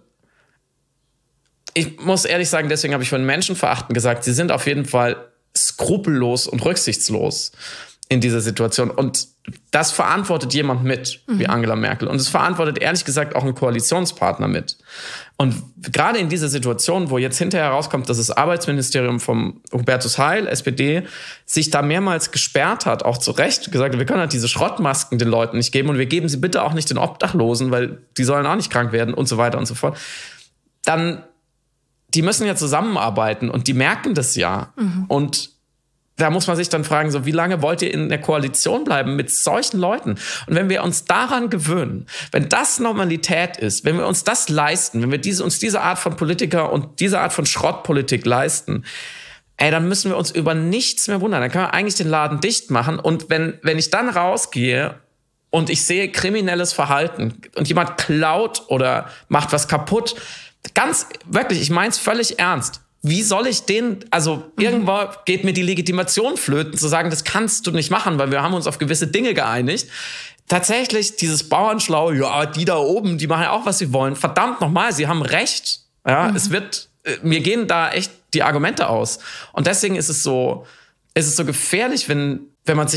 Speaker 2: Ich muss ehrlich sagen, deswegen habe ich von Menschenverachten gesagt, sie sind auf jeden Fall skrupellos und rücksichtslos in dieser Situation. Und das verantwortet jemand mit, wie Angela Merkel. Und es verantwortet ehrlich gesagt auch ein Koalitionspartner mit. Und gerade in dieser Situation, wo jetzt hinterher rauskommt, dass das Arbeitsministerium vom Hubertus Heil, SPD, sich da mehrmals gesperrt hat, auch zu Recht gesagt hat, wir können halt diese Schrottmasken den Leuten nicht geben und wir geben sie bitte auch nicht den Obdachlosen, weil die sollen auch nicht krank werden und so weiter und so fort. Dann, die müssen ja zusammenarbeiten und die merken das ja. Und da muss man sich dann fragen, so, wie lange wollt ihr in der Koalition bleiben mit solchen Leuten? Und wenn wir uns daran gewöhnen, wenn das Normalität ist, wenn wir uns das leisten, wenn wir uns diese Art von Politiker und diese Art von Schrottpolitik leisten, dann müssen wir uns über nichts mehr wundern. Dann können wir eigentlich den Laden dicht machen. Und wenn ich dann rausgehe und ich sehe kriminelles Verhalten und jemand klaut oder macht was kaputt, ganz wirklich, ich meine es völlig ernst. Wie soll ich irgendwo geht mir die Legitimation flöten, zu sagen, das kannst du nicht machen, weil wir haben uns auf gewisse Dinge geeinigt. Tatsächlich dieses Bauernschlaue, ja, die da oben, die machen ja auch, was sie wollen. Verdammt nochmal, sie haben recht. Ja, mir gehen da echt die Argumente aus. Und deswegen ist es so gefährlich, wenn man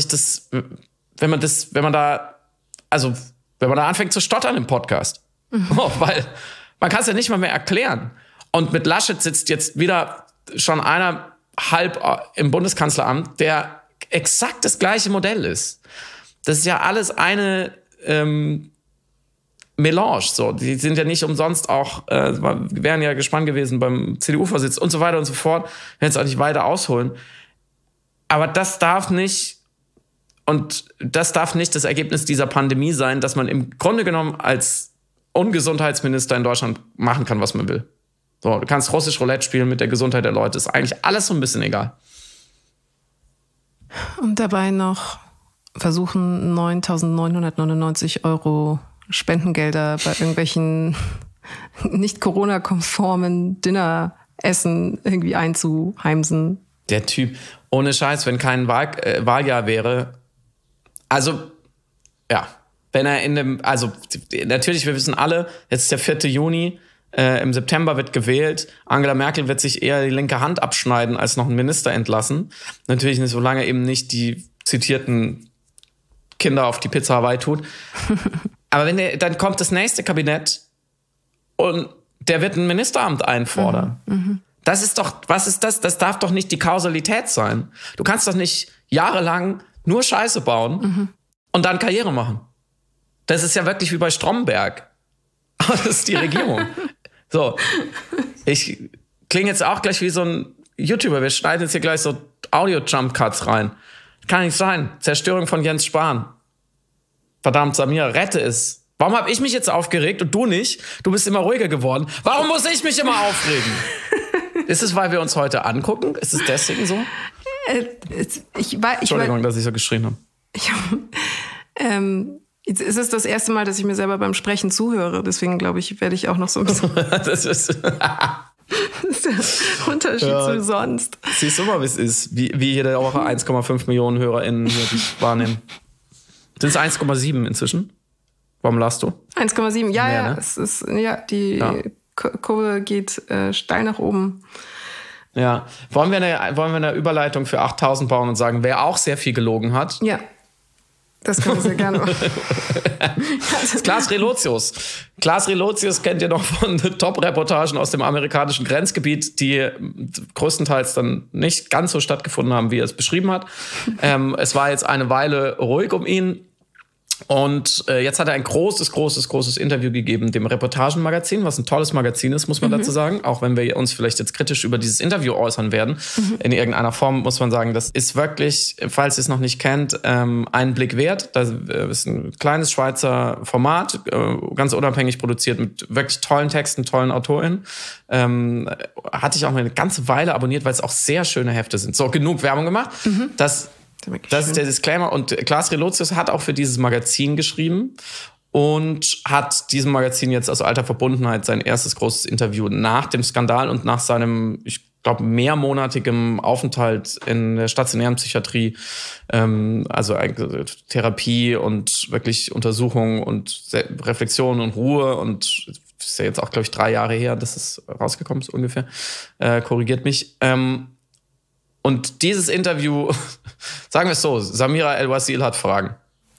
Speaker 2: da anfängt zu stottern im Podcast. Weil man kann es ja nicht mal mehr erklären. Und mit Laschet sitzt jetzt wieder schon einer halb im Bundeskanzleramt, der exakt das gleiche Modell ist. Das ist ja alles eine Melange. So. Die sind ja nicht umsonst auch, wären ja gespannt gewesen beim CDU-Vorsitz und so weiter und so fort. Ich will jetzt auch nicht weiter ausholen. Aber das darf nicht das Ergebnis dieser Pandemie sein, dass man im Grunde genommen als Ungesundheitsminister in Deutschland machen kann, was man will. So, du kannst russisch Roulette spielen mit der Gesundheit der Leute. Ist eigentlich alles so ein bisschen egal.
Speaker 3: Und dabei noch versuchen, 9.999 € Spendengelder bei irgendwelchen nicht Corona-konformen Dinneressen irgendwie einzuheimsen.
Speaker 2: Der Typ, ohne Scheiß, wenn kein Wahljahr wäre. Also, ja. Wenn er natürlich, wir wissen alle, jetzt ist der 4. Juni, im September wird gewählt. Angela Merkel wird sich eher die linke Hand abschneiden, als noch einen Minister entlassen. Natürlich nicht, solange eben nicht die zitierten Kinder auf die Pizza Hawaii tut. Aber dann kommt das nächste Kabinett und der wird ein Ministeramt einfordern. Das ist doch, was ist das? Das darf doch nicht die Kausalität sein. Du kannst doch nicht jahrelang nur Scheiße bauen und dann Karriere machen. Das ist ja wirklich wie bei Stromberg. Das ist die Regierung. So, ich klinge jetzt auch gleich wie so ein YouTuber. Wir schneiden jetzt hier gleich so Audio-Jump-Cuts rein. Kann nicht sein. Zerstörung von Jens Spahn. Verdammt, Samira, rette es. Warum habe ich mich jetzt aufgeregt und du nicht? Du bist immer ruhiger geworden. Warum muss ich mich immer aufregen? Ist es, weil wir uns heute angucken? Ist es deswegen so? Entschuldigung, dass ich so geschrien habe.
Speaker 3: Jetzt ist es das erste Mal, dass ich mir selber beim Sprechen zuhöre. Deswegen, glaube ich, werde ich auch noch so ein bisschen... Das ist der Unterschied zu sonst.
Speaker 2: Siehst du mal, wie es ist. Wie jede Woche 1,5 Millionen HörerInnen hier dich wahrnehmen. Sind es 1,7 inzwischen? Warum lachst du?
Speaker 3: 1,7, ja,
Speaker 2: mehr,
Speaker 3: ja.
Speaker 2: Ne?
Speaker 3: Es ist, die Kurve geht steil nach oben.
Speaker 2: Ja. Wollen wir eine Überleitung für 8.000 bauen und sagen, wer auch sehr viel gelogen hat?
Speaker 3: Ja. Das können wir sehr gerne machen.
Speaker 2: Klaas Relotius. Klaas Relotius kennt ihr noch von Top-Reportagen aus dem amerikanischen Grenzgebiet, die größtenteils dann nicht ganz so stattgefunden haben, wie er es beschrieben hat. Es war jetzt eine Weile ruhig um ihn. Und jetzt hat er ein großes Interview gegeben dem Reportagenmagazin, was ein tolles Magazin ist, muss man dazu sagen. Auch wenn wir uns vielleicht jetzt kritisch über dieses Interview äußern werden, in irgendeiner Form, muss man sagen, das ist wirklich, falls ihr es noch nicht kennt, einen Blick wert. Das ist ein kleines Schweizer Format, ganz unabhängig produziert mit wirklich tollen Texten, tollen AutorInnen. Hatte ich auch mal eine ganze Weile abonniert, weil es auch sehr schöne Hefte sind. So, genug Werbung gemacht. Das ist der Disclaimer. Und Klaas Relotius hat auch für dieses Magazin geschrieben und hat diesem Magazin jetzt aus alter Verbundenheit sein erstes großes Interview nach dem Skandal und nach seinem, ich glaube, mehrmonatigem Aufenthalt in der stationären Psychiatrie, also Therapie und wirklich Untersuchung und Reflexion und Ruhe, und das ist ja jetzt auch, glaube ich, 3 Jahre her, dass es rausgekommen ist ungefähr, korrigiert mich. Und dieses Interview, sagen wir es so, Samira El-Wasil hat Fragen.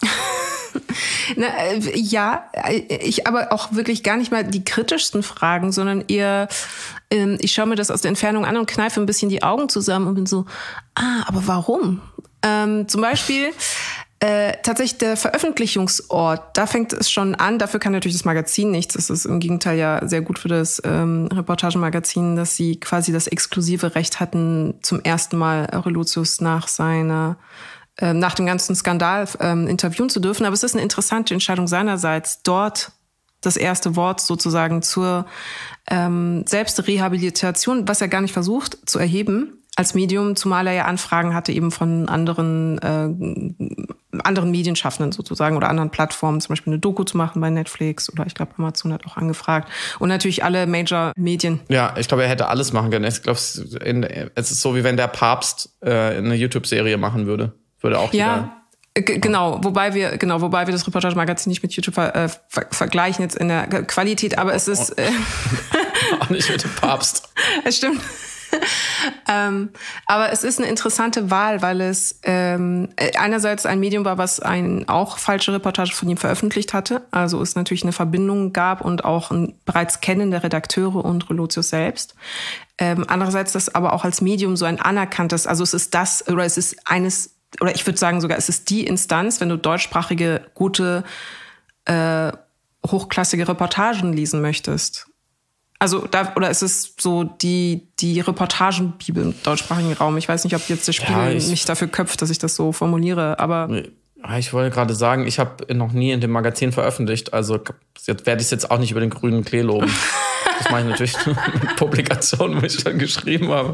Speaker 3: Ja, ich aber auch wirklich gar nicht mal die kritischsten Fragen, sondern eher, ich schaue mir das aus der Entfernung an und kneife ein bisschen die Augen zusammen und bin so, aber warum? Zum Beispiel tatsächlich der Veröffentlichungsort, da fängt es schon an. Dafür kann natürlich das Magazin nichts. Es ist im Gegenteil ja sehr gut für das Reportagemagazin, dass sie quasi das exklusive Recht hatten, zum ersten Mal Relotius nach dem ganzen Skandal interviewen zu dürfen. Aber es ist eine interessante Entscheidung seinerseits, dort das erste Wort sozusagen zur Selbstrehabilitation, was er gar nicht versucht zu erheben als Medium, zumal er ja Anfragen hatte eben von anderen Medienschaffenden sozusagen oder anderen Plattformen, zum Beispiel eine Doku zu machen bei Netflix oder ich glaube Amazon hat auch angefragt und natürlich alle Major-Medien.
Speaker 2: Ja, ich glaube, er hätte alles machen können. Ich glaube, es ist so, wie wenn der Papst eine YouTube-Serie machen würde. Würde auch jeder...
Speaker 3: Genau, wobei wir das Reportagemagazin nicht mit YouTube vergleichen jetzt in der Qualität, aber es ist...
Speaker 2: auch nicht mit dem Papst.
Speaker 3: Es stimmt. Aber es ist eine interessante Wahl, weil es einerseits ein Medium war, was auch falsche Reportage von ihm veröffentlicht hatte. Also es natürlich eine Verbindung gab und auch ein bereits Kennen der Redakteure und Relotius selbst. Andererseits das aber auch als Medium so ein anerkanntes, also es ist das, oder es ist eines, oder ich würde sagen sogar, es ist die Instanz, wenn du deutschsprachige, gute, hochklassige Reportagen lesen möchtest. Also oder ist es so die Reportagenbibel im deutschsprachigen Raum? Ich weiß nicht, ob jetzt der Spiegel mich dafür köpft, dass ich das so formuliere, aber...
Speaker 2: Ich wollte gerade sagen, ich habe noch nie in dem Magazin veröffentlicht, also werde ich es jetzt auch nicht über den grünen Klee loben. Das mache ich natürlich mit Publikationen, wo ich schon geschrieben habe.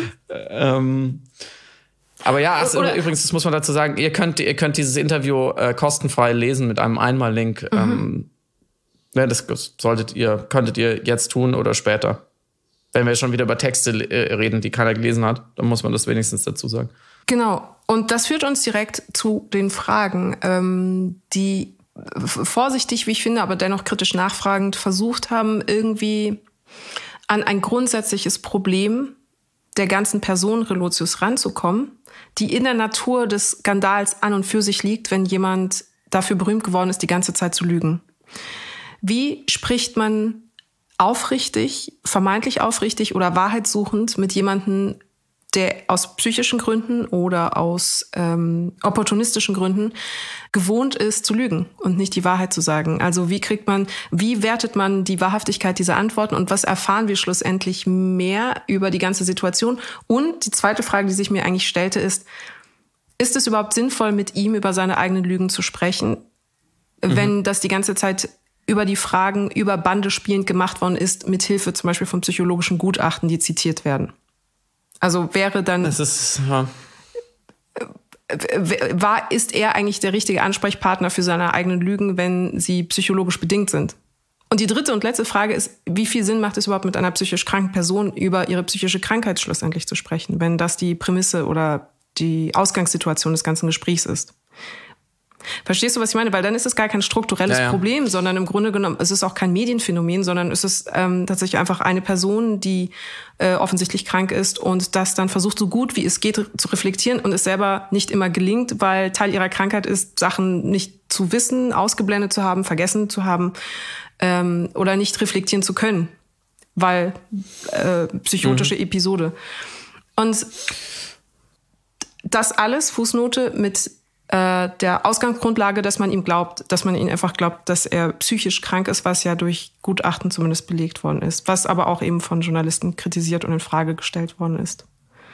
Speaker 2: Aber ja, übrigens, das muss man dazu sagen, ihr könnt dieses Interview kostenfrei lesen mit einem Einmal-Link. Ja, das könntet ihr jetzt tun oder später. Wenn wir schon wieder über Texte reden, die keiner gelesen hat, dann muss man das wenigstens dazu sagen.
Speaker 3: Genau. Und das führt uns direkt zu den Fragen, die vorsichtig, wie ich finde, aber dennoch kritisch nachfragend versucht haben, irgendwie an ein grundsätzliches Problem der ganzen Person Relotius ranzukommen, die in der Natur des Skandals an und für sich liegt, wenn jemand dafür berühmt geworden ist, die ganze Zeit zu lügen. Wie spricht man aufrichtig, vermeintlich aufrichtig oder wahrheitssuchend mit jemandem, der aus psychischen Gründen oder aus opportunistischen Gründen gewohnt ist zu lügen und nicht die Wahrheit zu sagen? Also wie wertet man die Wahrhaftigkeit dieser Antworten und was erfahren wir schlussendlich mehr über die ganze Situation? Und die zweite Frage, die sich mir eigentlich stellte, ist es überhaupt sinnvoll, mit ihm über seine eigenen Lügen zu sprechen, wenn das die ganze Zeit über die Fragen, über Bande spielend gemacht worden ist, mit Hilfe zum Beispiel von psychologischen Gutachten, die zitiert werden? Also wäre dann... ist er eigentlich der richtige Ansprechpartner für seine eigenen Lügen, wenn sie psychologisch bedingt sind? Und die dritte und letzte Frage ist, wie viel Sinn macht es überhaupt mit einer psychisch kranken Person über ihre psychische Krankheit schlussendlich zu sprechen, wenn das die Prämisse oder die Ausgangssituation des ganzen Gesprächs ist? Verstehst du, was ich meine? Weil dann ist es gar kein strukturelles Problem, sondern im Grunde genommen ist es auch kein Medienphänomen, sondern es ist tatsächlich einfach eine Person, die offensichtlich krank ist und das dann versucht, so gut wie es geht zu reflektieren und es selber nicht immer gelingt, weil Teil ihrer Krankheit ist, Sachen nicht zu wissen, ausgeblendet zu haben, vergessen zu haben oder nicht reflektieren zu können, weil psychotische Episode. Und das alles, Fußnote, mit der Ausgangsgrundlage, dass man ihm einfach glaubt, dass er psychisch krank ist, was ja durch Gutachten zumindest belegt worden ist, was aber auch eben von Journalisten kritisiert und in Frage gestellt worden ist.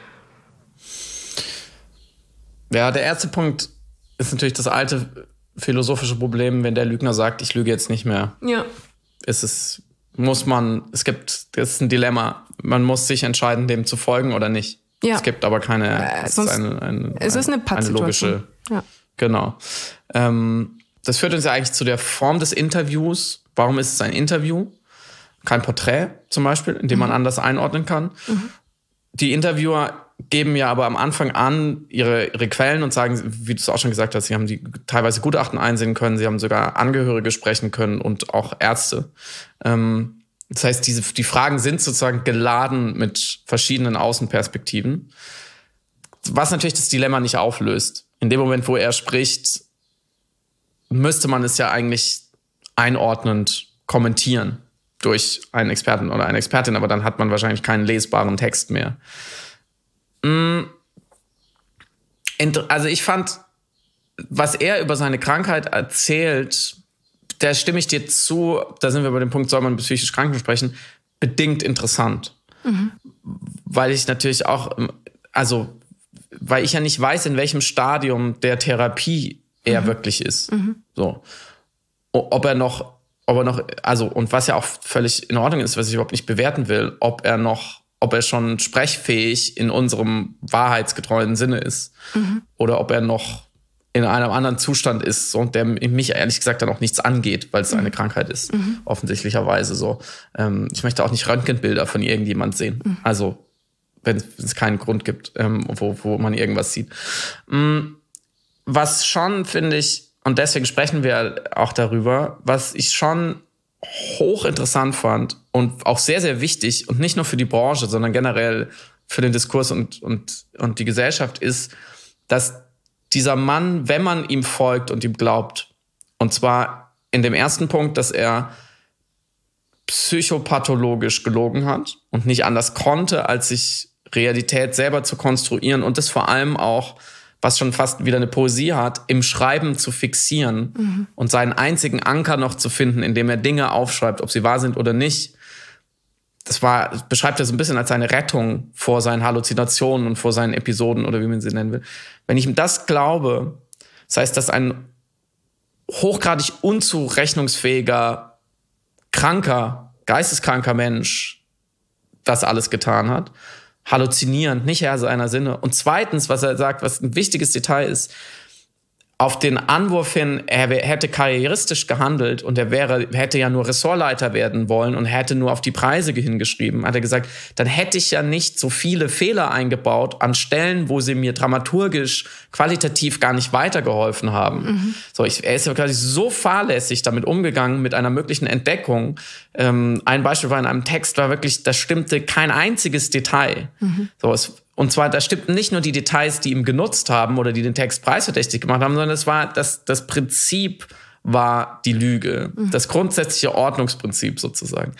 Speaker 2: Ja, der erste Punkt ist natürlich das alte philosophische Problem, wenn der Lügner sagt, ich lüge jetzt nicht mehr.
Speaker 3: Ja.
Speaker 2: Das ist ein Dilemma. Man muss sich entscheiden, dem zu folgen oder nicht.
Speaker 3: Ja.
Speaker 2: Es gibt aber keine,
Speaker 3: es ist eine
Speaker 2: logische.
Speaker 3: Ja.
Speaker 2: Genau. Das führt uns ja eigentlich zu der Form des Interviews. Warum ist es ein Interview? Kein Porträt zum Beispiel, in dem man anders einordnen kann. Die Interviewer geben ja aber am Anfang an ihre Quellen und sagen, wie du es auch schon gesagt hast, sie haben die teilweise Gutachten einsehen können, sie haben sogar Angehörige sprechen können und auch Ärzte. Das heißt, die Fragen sind sozusagen geladen mit verschiedenen Außenperspektiven, was natürlich das Dilemma nicht auflöst. In dem Moment, wo er spricht, müsste man es ja eigentlich einordnend kommentieren durch einen Experten oder eine Expertin, aber dann hat man wahrscheinlich keinen lesbaren Text mehr. Also ich fand, was er über seine Krankheit erzählt, da stimme ich dir zu, da sind wir bei dem Punkt, soll man mit psychisch Kranken sprechen, bedingt interessant. Weil ich natürlich auch, weil ich ja nicht weiß, in welchem Stadium der Therapie er wirklich ist. So. Ob er noch, und was ja auch völlig in Ordnung ist, was ich überhaupt nicht bewerten will, ob er schon sprechfähig in unserem wahrheitsgetreuen Sinne ist. Oder ob er noch in einem anderen Zustand ist und der mich ehrlich gesagt dann auch nichts angeht, weil es eine Krankheit ist. Offensichtlicherweise so. Ich möchte auch nicht Röntgenbilder von irgendjemand sehen. Also, wenn es keinen Grund gibt, wo man irgendwas sieht. Was schon, finde ich, und deswegen sprechen wir auch darüber, was ich schon hochinteressant fand und auch sehr, sehr wichtig und nicht nur für die Branche, sondern generell für den Diskurs und die Gesellschaft ist, dass dieser Mann, wenn man ihm folgt und ihm glaubt, und zwar in dem ersten Punkt, dass er psychopathologisch gelogen hat und nicht anders konnte, als sich Realität selber zu konstruieren und das vor allem auch, was schon fast wieder eine Poesie hat, im Schreiben zu fixieren und seinen einzigen Anker noch zu finden, indem er Dinge aufschreibt, ob sie wahr sind oder nicht. Das beschreibt er so ein bisschen als seine Rettung vor seinen Halluzinationen und vor seinen Episoden oder wie man sie nennen will. Wenn ich ihm das glaube, das heißt, dass ein hochgradig unzurechnungsfähiger, geisteskranker Mensch das alles getan hat, halluzinierend, nicht Herr seiner Sinne. Und zweitens, was er sagt, was ein wichtiges Detail ist, auf den Anwurf hin, er hätte karrieristisch gehandelt und er hätte ja nur Ressortleiter werden wollen und hätte nur auf die Preise hingeschrieben, hat er gesagt, dann hätte ich ja nicht so viele Fehler eingebaut an Stellen, wo sie mir dramaturgisch, qualitativ gar nicht weitergeholfen haben. So, er ist ja quasi so fahrlässig damit umgegangen mit einer möglichen Entdeckung. Ein Beispiel war in einem Text, war wirklich, da stimmte kein einziges Detail. So, und zwar, da stimmten nicht nur die Details, die ihm genutzt haben oder die den Text preisverdächtig gemacht haben, sondern das Prinzip war die Lüge. Das grundsätzliche Ordnungsprinzip sozusagen.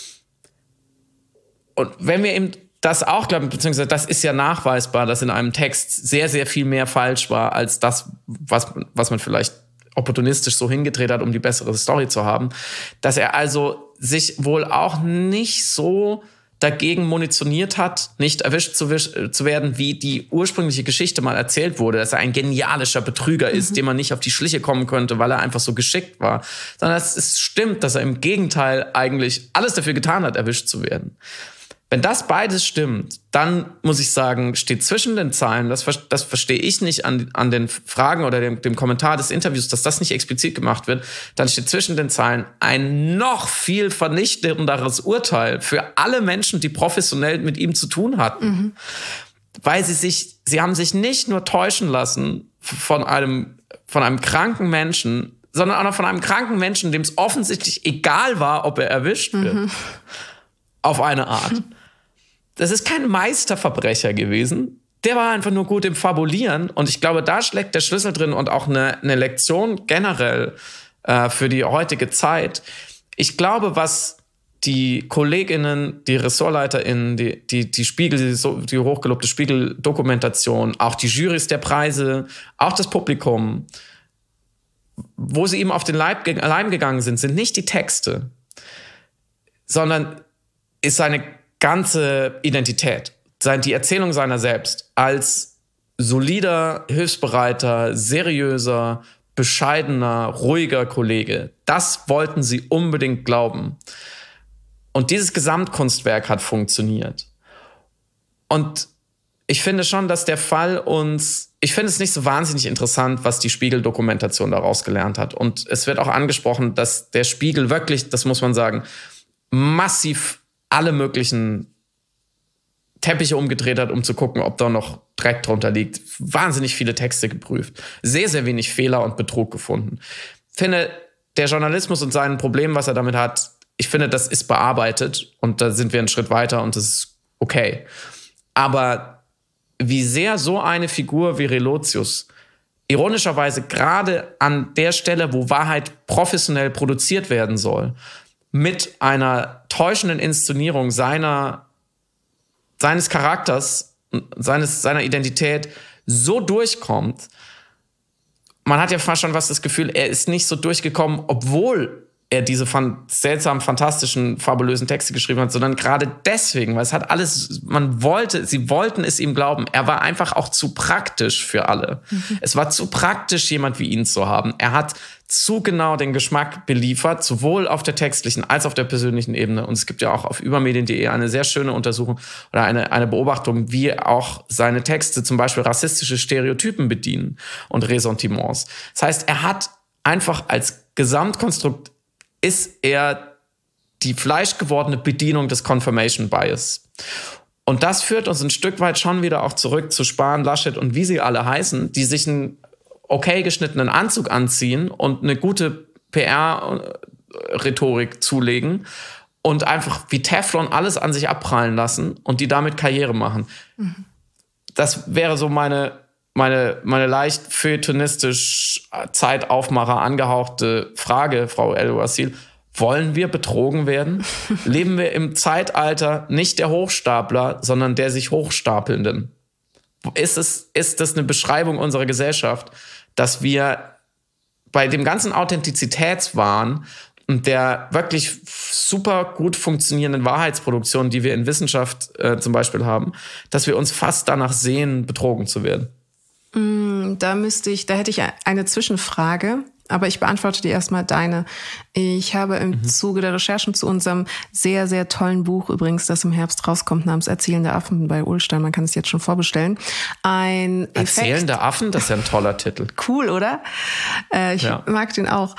Speaker 2: Und wenn wir eben das auch glauben, beziehungsweise das ist ja nachweisbar, dass in einem Text sehr, sehr viel mehr falsch war, als das, was man vielleicht opportunistisch so hingedreht hat, um die bessere Story zu haben, dass er also sich wohl auch nicht so dagegen munitioniert hat, nicht erwischt zu werden, wie die ursprüngliche Geschichte mal erzählt wurde, dass er ein genialischer Betrüger ist, dem man nicht auf die Schliche kommen könnte, weil er einfach so geschickt war. Sondern es stimmt, dass er im Gegenteil eigentlich alles dafür getan hat, erwischt zu werden. Wenn das beides stimmt, dann muss ich sagen, steht zwischen den Zeilen, das verstehe ich nicht an den Fragen oder dem Kommentar des Interviews, dass das nicht explizit gemacht wird, dann steht zwischen den Zeilen ein noch viel vernichtenderes Urteil für alle Menschen, die professionell mit ihm zu tun hatten. Weil sie haben sich nicht nur täuschen lassen von einem kranken Menschen, sondern auch noch von einem kranken Menschen, dem es offensichtlich egal war, ob er erwischt wird. Auf eine Art. Das ist kein Meisterverbrecher gewesen. Der war einfach nur gut im Fabulieren. Und ich glaube, da schlägt der Schlüssel drin und auch eine Lektion generell für die heutige Zeit. Ich glaube, was die KollegInnen, die RessortleiterInnen, die Spiegel, die hochgelobte Spiegel-Dokumentation, auch die Jurys der Preise, auch das Publikum, wo sie ihm auf den Leim gegangen sind nicht die Texte, sondern ist seine ganze Identität, die Erzählung seiner selbst als solider, hilfsbereiter, seriöser, bescheidener, ruhiger Kollege. Das wollten sie unbedingt glauben. Und dieses Gesamtkunstwerk hat funktioniert. Und ich finde schon, dass der Fall ich finde es nicht so wahnsinnig interessant, was die Spiegel-Dokumentation daraus gelernt hat. Und es wird auch angesprochen, dass der Spiegel wirklich, das muss man sagen, massiv alle möglichen Teppiche umgedreht hat, um zu gucken, ob da noch Dreck drunter liegt. Wahnsinnig viele Texte geprüft. Sehr, sehr wenig Fehler und Betrug gefunden. Ich finde, der Journalismus und sein Problem, was er damit hat, ich finde, das ist bearbeitet und da sind wir einen Schritt weiter und das ist okay. Aber wie sehr so eine Figur wie Relotius ironischerweise gerade an der Stelle, wo Wahrheit professionell produziert werden soll, mit einer täuschenden Inszenierung seines Charakters, seiner Identität so durchkommt, man hat ja fast schon das Gefühl, er ist nicht so durchgekommen, obwohl er diese seltsam fantastischen, fabulösen Texte geschrieben hat, sondern gerade deswegen, weil es hat alles, sie wollten es ihm glauben. Er war einfach auch zu praktisch für alle. Mhm. Es war zu praktisch, jemand wie ihn zu haben. Er hat zu genau den Geschmack beliefert, sowohl auf der textlichen als auch auf der persönlichen Ebene. Und es gibt ja auch auf übermedien.de eine sehr schöne Untersuchung oder eine Beobachtung, wie auch seine Texte zum Beispiel rassistische Stereotypen bedienen und Ressentiments. Das heißt, er hat einfach als Gesamtkonstrukt ist er die fleischgewordene Bedienung des Confirmation Bias. Und das führt uns ein Stück weit schon wieder auch zurück zu Spahn, Laschet und wie sie alle heißen, die sich einen okay geschnittenen Anzug anziehen und eine gute PR-Rhetorik zulegen und einfach wie Teflon alles an sich abprallen lassen und die damit Karriere machen. Mhm. Das wäre so meine leicht feuilletonistisch Zeitaufmacher angehauchte Frage, Frau El-Ouasil. Wollen wir betrogen werden? Leben wir im Zeitalter nicht der Hochstapler, sondern der sich Hochstapelnden? Ist das eine Beschreibung unserer Gesellschaft, dass wir bei dem ganzen Authentizitätswahn und der wirklich super gut funktionierenden Wahrheitsproduktion, die wir in Wissenschaft zum Beispiel haben, dass wir uns fast danach sehnen, betrogen zu werden?
Speaker 3: Da hätte ich eine Zwischenfrage, aber ich beantworte dir erstmal deine. Ich habe im Zuge der Recherchen zu unserem sehr, sehr tollen Buch, übrigens, das im Herbst rauskommt, namens Erzählende Affen bei Ullstein, man kann es jetzt schon vorbestellen.
Speaker 2: Erzählende Affen, das ist ja ein toller Titel.
Speaker 3: Cool, oder? Ich mag den auch.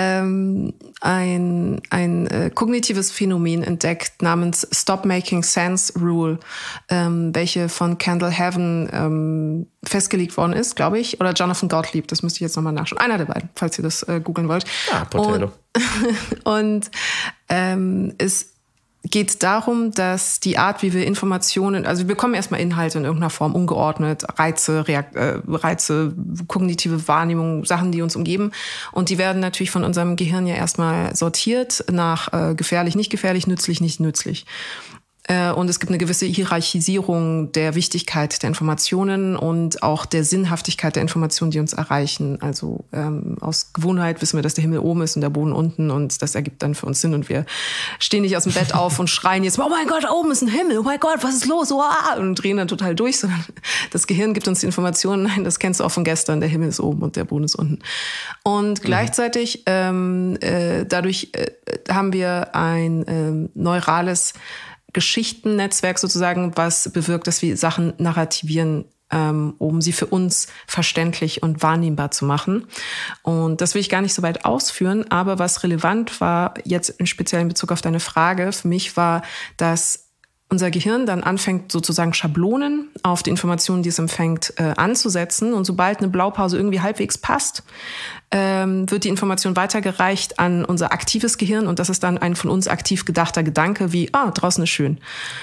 Speaker 3: Ein kognitives Phänomen entdeckt namens Stop Making Sense Rule, welche von Kendall Haven festgelegt worden ist, glaube ich, oder Jonathan Gottlieb, das müsste ich jetzt nochmal nachschauen. Einer der beiden, falls ihr das googeln wollt.
Speaker 2: Ja, Potato.
Speaker 3: Und es geht darum, dass die Art, wie wir Informationen, also wir bekommen erstmal Inhalte in irgendeiner Form, ungeordnet, Reize, kognitive Wahrnehmung, Sachen, die uns umgeben. Und die werden natürlich von unserem Gehirn ja erstmal sortiert nach gefährlich, nicht gefährlich, nützlich, nicht nützlich. Und es gibt eine gewisse Hierarchisierung der Wichtigkeit der Informationen und auch der Sinnhaftigkeit der Informationen, die uns erreichen. Also aus Gewohnheit wissen wir, dass der Himmel oben ist und der Boden unten und das ergibt dann für uns Sinn und wir stehen nicht aus dem Bett auf und schreien jetzt, oh mein Gott, oben ist ein Himmel, oh mein Gott, was ist los? Und drehen dann total durch, sondern das Gehirn gibt uns die Informationen, nein, das kennst du auch von gestern, der Himmel ist oben und der Boden ist unten. Und gleichzeitig dadurch haben wir ein neurales Geschichtennetzwerk sozusagen, was bewirkt, dass wir Sachen narrativieren, um sie für uns verständlich und wahrnehmbar zu machen. Und das will ich gar nicht so weit ausführen, aber was relevant war, jetzt in speziell in Bezug auf deine Frage, für mich war, dass unser Gehirn dann anfängt, sozusagen Schablonen auf die Informationen, die es empfängt, anzusetzen. Und sobald eine Blaupause irgendwie halbwegs passt, wird die Information weitergereicht an unser aktives Gehirn. Und das ist dann ein von uns aktiv gedachter Gedanke wie, draußen ist schön.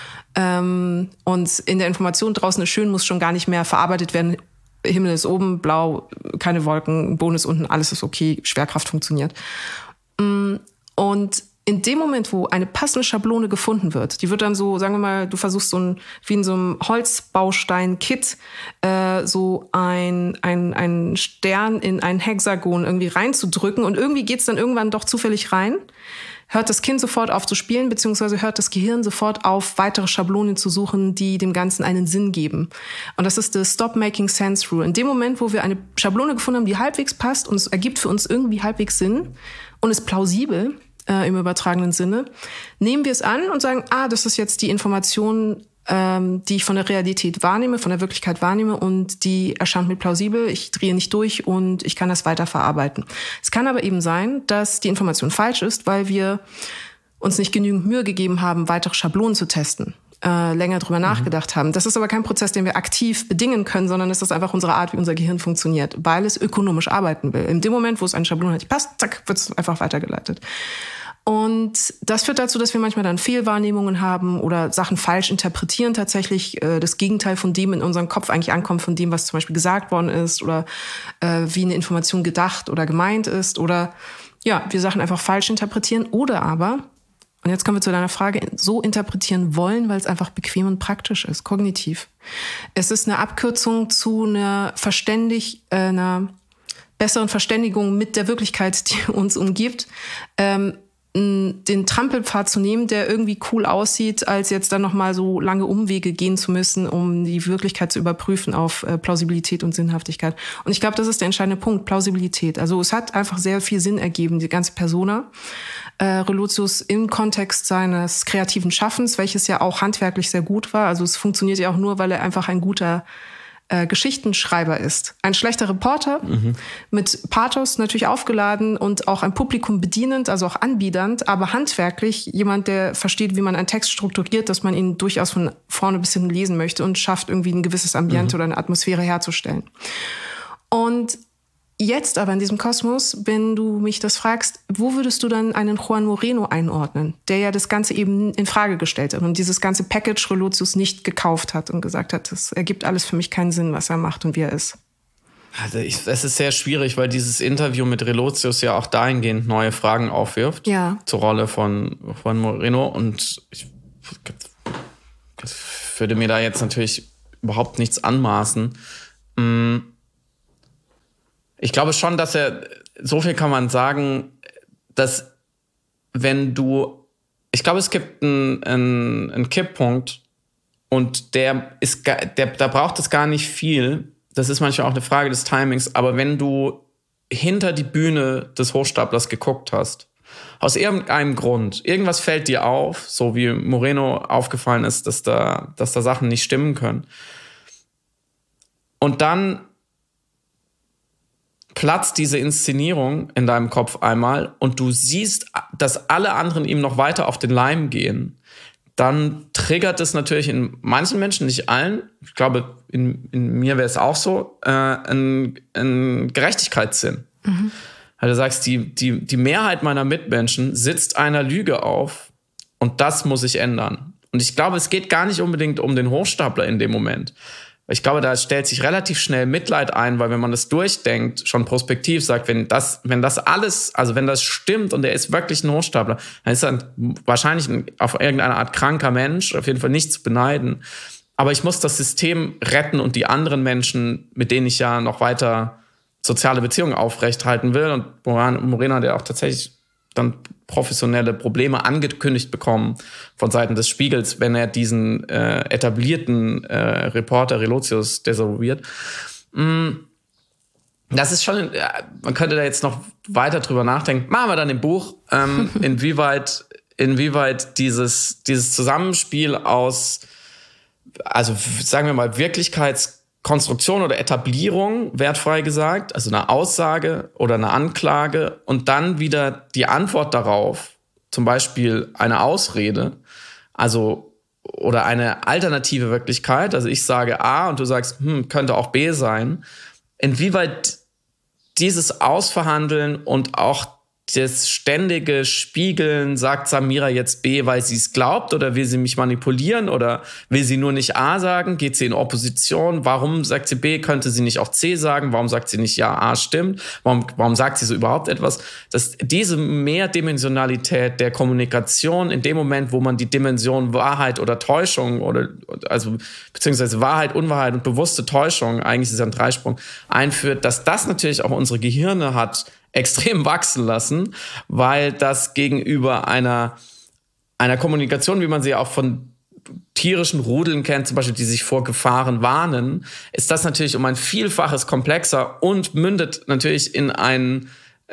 Speaker 3: Und in der Information, draußen ist schön, muss schon gar nicht mehr verarbeitet werden. Himmel ist oben, blau, keine Wolken, Boden ist unten, alles ist okay, Schwerkraft funktioniert. Und in dem Moment, wo eine passende Schablone gefunden wird, die wird dann so, sagen wir mal, du versuchst wie in so einem Holzbaustein-Kit, so ein Stern in ein Hexagon irgendwie reinzudrücken und irgendwie geht's dann irgendwann doch zufällig rein, hört das Kind sofort auf zu spielen, beziehungsweise hört das Gehirn sofort auf, weitere Schablonen zu suchen, die dem Ganzen einen Sinn geben. Und das ist die Stop Making Sense Rule. In dem Moment, wo wir eine Schablone gefunden haben, die halbwegs passt und es ergibt für uns irgendwie halbwegs Sinn und ist plausibel, im übertragenen Sinne, nehmen wir es an und sagen, das ist jetzt die Information, die ich von der Realität wahrnehme, von der Wirklichkeit wahrnehme und die erscheint mir plausibel, ich drehe nicht durch und ich kann das weiter verarbeiten. Es kann aber eben sein, dass die Information falsch ist, weil wir uns nicht genügend Mühe gegeben haben, weitere Schablonen zu testen, länger drüber nachgedacht haben. Das ist aber kein Prozess, den wir aktiv bedingen können, sondern es ist einfach unsere Art, wie unser Gehirn funktioniert, weil es ökonomisch arbeiten will. In dem Moment, wo es eine Schablone hat, die passt, zack, wird es einfach weitergeleitet. Und das führt dazu, dass wir manchmal dann Fehlwahrnehmungen haben oder Sachen falsch interpretieren tatsächlich, das Gegenteil von dem in unserem Kopf eigentlich ankommt, von dem, was zum Beispiel gesagt worden ist oder wie eine Information gedacht oder gemeint ist oder ja, wir Sachen einfach falsch interpretieren oder aber, und jetzt kommen wir zu deiner Frage, so interpretieren wollen, weil es einfach bequem und praktisch ist, kognitiv. Es ist eine Abkürzung zu einer besseren Verständigung mit der Wirklichkeit, die uns umgibt, den Trampelpfad zu nehmen, der irgendwie cool aussieht, als jetzt dann nochmal so lange Umwege gehen zu müssen, um die Wirklichkeit zu überprüfen auf Plausibilität und Sinnhaftigkeit. Und ich glaube, das ist der entscheidende Punkt, Plausibilität. Also es hat einfach sehr viel Sinn ergeben, die ganze Persona. Relotius im Kontext seines kreativen Schaffens, welches ja auch handwerklich sehr gut war. Also es funktioniert ja auch nur, weil er einfach ein guter Geschichtenschreiber ist. Ein schlechter Reporter, mit Pathos natürlich aufgeladen und auch ein Publikum bedienend, also auch anbiedernd, aber handwerklich jemand, der versteht, wie man einen Text strukturiert, dass man ihn durchaus von vorne bis hinten lesen möchte und schafft, irgendwie ein gewisses Ambiente oder eine Atmosphäre herzustellen. Und jetzt aber in diesem Kosmos, wenn du mich das fragst, wo würdest du dann einen Juan Moreno einordnen, der ja das Ganze eben in Frage gestellt hat und dieses ganze Package Relotius nicht gekauft hat und gesagt hat, das ergibt alles für mich keinen Sinn, was er macht und wie er ist?
Speaker 2: Also es ist sehr schwierig, weil dieses Interview mit Relotius ja auch dahingehend neue Fragen aufwirft zur Rolle von Juan Moreno und ich würde mir da jetzt natürlich überhaupt nichts anmaßen. Ich glaube schon, dass so viel kann man sagen, dass ich glaube, es gibt einen Kipppunkt und da braucht es gar nicht viel. Das ist manchmal auch eine Frage des Timings, aber wenn du hinter die Bühne des Hochstaplers geguckt hast, aus irgendeinem Grund, irgendwas fällt dir auf, so wie Moreno aufgefallen ist, dass da Sachen nicht stimmen können. Und dann platzt diese Inszenierung in deinem Kopf einmal und du siehst, dass alle anderen ihm noch weiter auf den Leim gehen, dann triggert es natürlich in manchen Menschen, nicht allen, ich glaube, in mir wäre es auch so, ein Gerechtigkeitssinn. Weil du sagst, die Mehrheit meiner Mitmenschen sitzt einer Lüge auf und das muss sich ändern. Und ich glaube, es geht gar nicht unbedingt um den Hochstapler in dem Moment. Ich glaube, da stellt sich relativ schnell Mitleid ein, weil wenn man das durchdenkt, schon prospektiv sagt, wenn das alles, also wenn das stimmt und er ist wirklich ein Hochstapler, dann ist er wahrscheinlich auf irgendeine Art kranker Mensch, auf jeden Fall nicht zu beneiden. Aber ich muss das System retten und die anderen Menschen, mit denen ich ja noch weiter soziale Beziehungen aufrechthalten will. Und Moreno hat ja auch tatsächlich dann professionelle Probleme angekündigt bekommen von Seiten des Spiegels, wenn er diesen etablierten Reporter Relotius desavouiert. Das ist schon, man könnte da jetzt noch weiter drüber nachdenken. Machen wir dann im Buch, inwieweit dieses Zusammenspiel aus, also sagen wir mal, Wirklichkeitskonstruktion oder Etablierung, wertfrei gesagt, also eine Aussage oder eine Anklage und dann wieder die Antwort darauf, zum Beispiel eine Ausrede, also oder eine alternative Wirklichkeit, also ich sage A und du sagst, könnte auch B sein, inwieweit dieses Ausverhandeln und auch das ständige Spiegeln, sagt Samira jetzt B, weil sie es glaubt, oder will sie mich manipulieren, oder will sie nur nicht A sagen, geht sie in Opposition, warum sagt sie B, könnte sie nicht auch C sagen, warum sagt sie nicht ja, A stimmt, warum sagt sie so überhaupt etwas, dass diese Mehrdimensionalität der Kommunikation in dem Moment, wo man die Dimension Wahrheit oder Täuschung oder also beziehungsweise Wahrheit, Unwahrheit und bewusste Täuschung, eigentlich ist es ein Dreisprung, einführt, dass das natürlich auch unsere Gehirne hat extrem wachsen lassen, weil das gegenüber einer Kommunikation, wie man sie auch von tierischen Rudeln kennt, zum Beispiel, die sich vor Gefahren warnen, ist das natürlich um ein Vielfaches komplexer und mündet natürlich in ein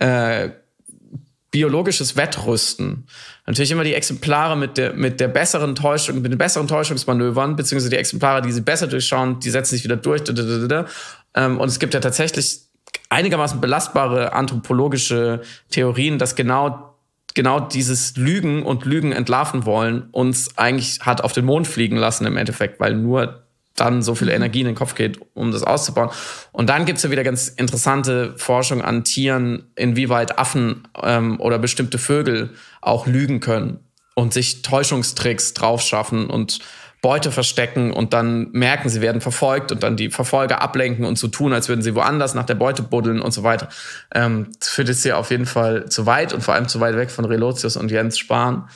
Speaker 2: biologisches Wettrüsten. Natürlich immer die Exemplare mit der besseren Täuschung, mit den besseren Täuschungsmanövern, beziehungsweise die Exemplare, die sie besser durchschauen, die setzen sich wieder durch. Und es gibt ja tatsächlich einigermaßen belastbare anthropologische Theorien, dass genau dieses Lügen und Lügen entlarven wollen uns eigentlich hat auf den Mond fliegen lassen im Endeffekt, weil nur dann so viel Energie in den Kopf geht, um das auszubauen. Und dann gibt's ja wieder ganz interessante Forschung an Tieren, inwieweit Affen oder bestimmte Vögel auch lügen können und sich Täuschungstricks drauf schaffen und Beute verstecken und dann merken, sie werden verfolgt und dann die Verfolger ablenken und so tun, als würden sie woanders nach der Beute buddeln und so weiter. Das führt jetzt hier auf jeden Fall zu weit und vor allem zu weit weg von Relotius und Jens Spahn.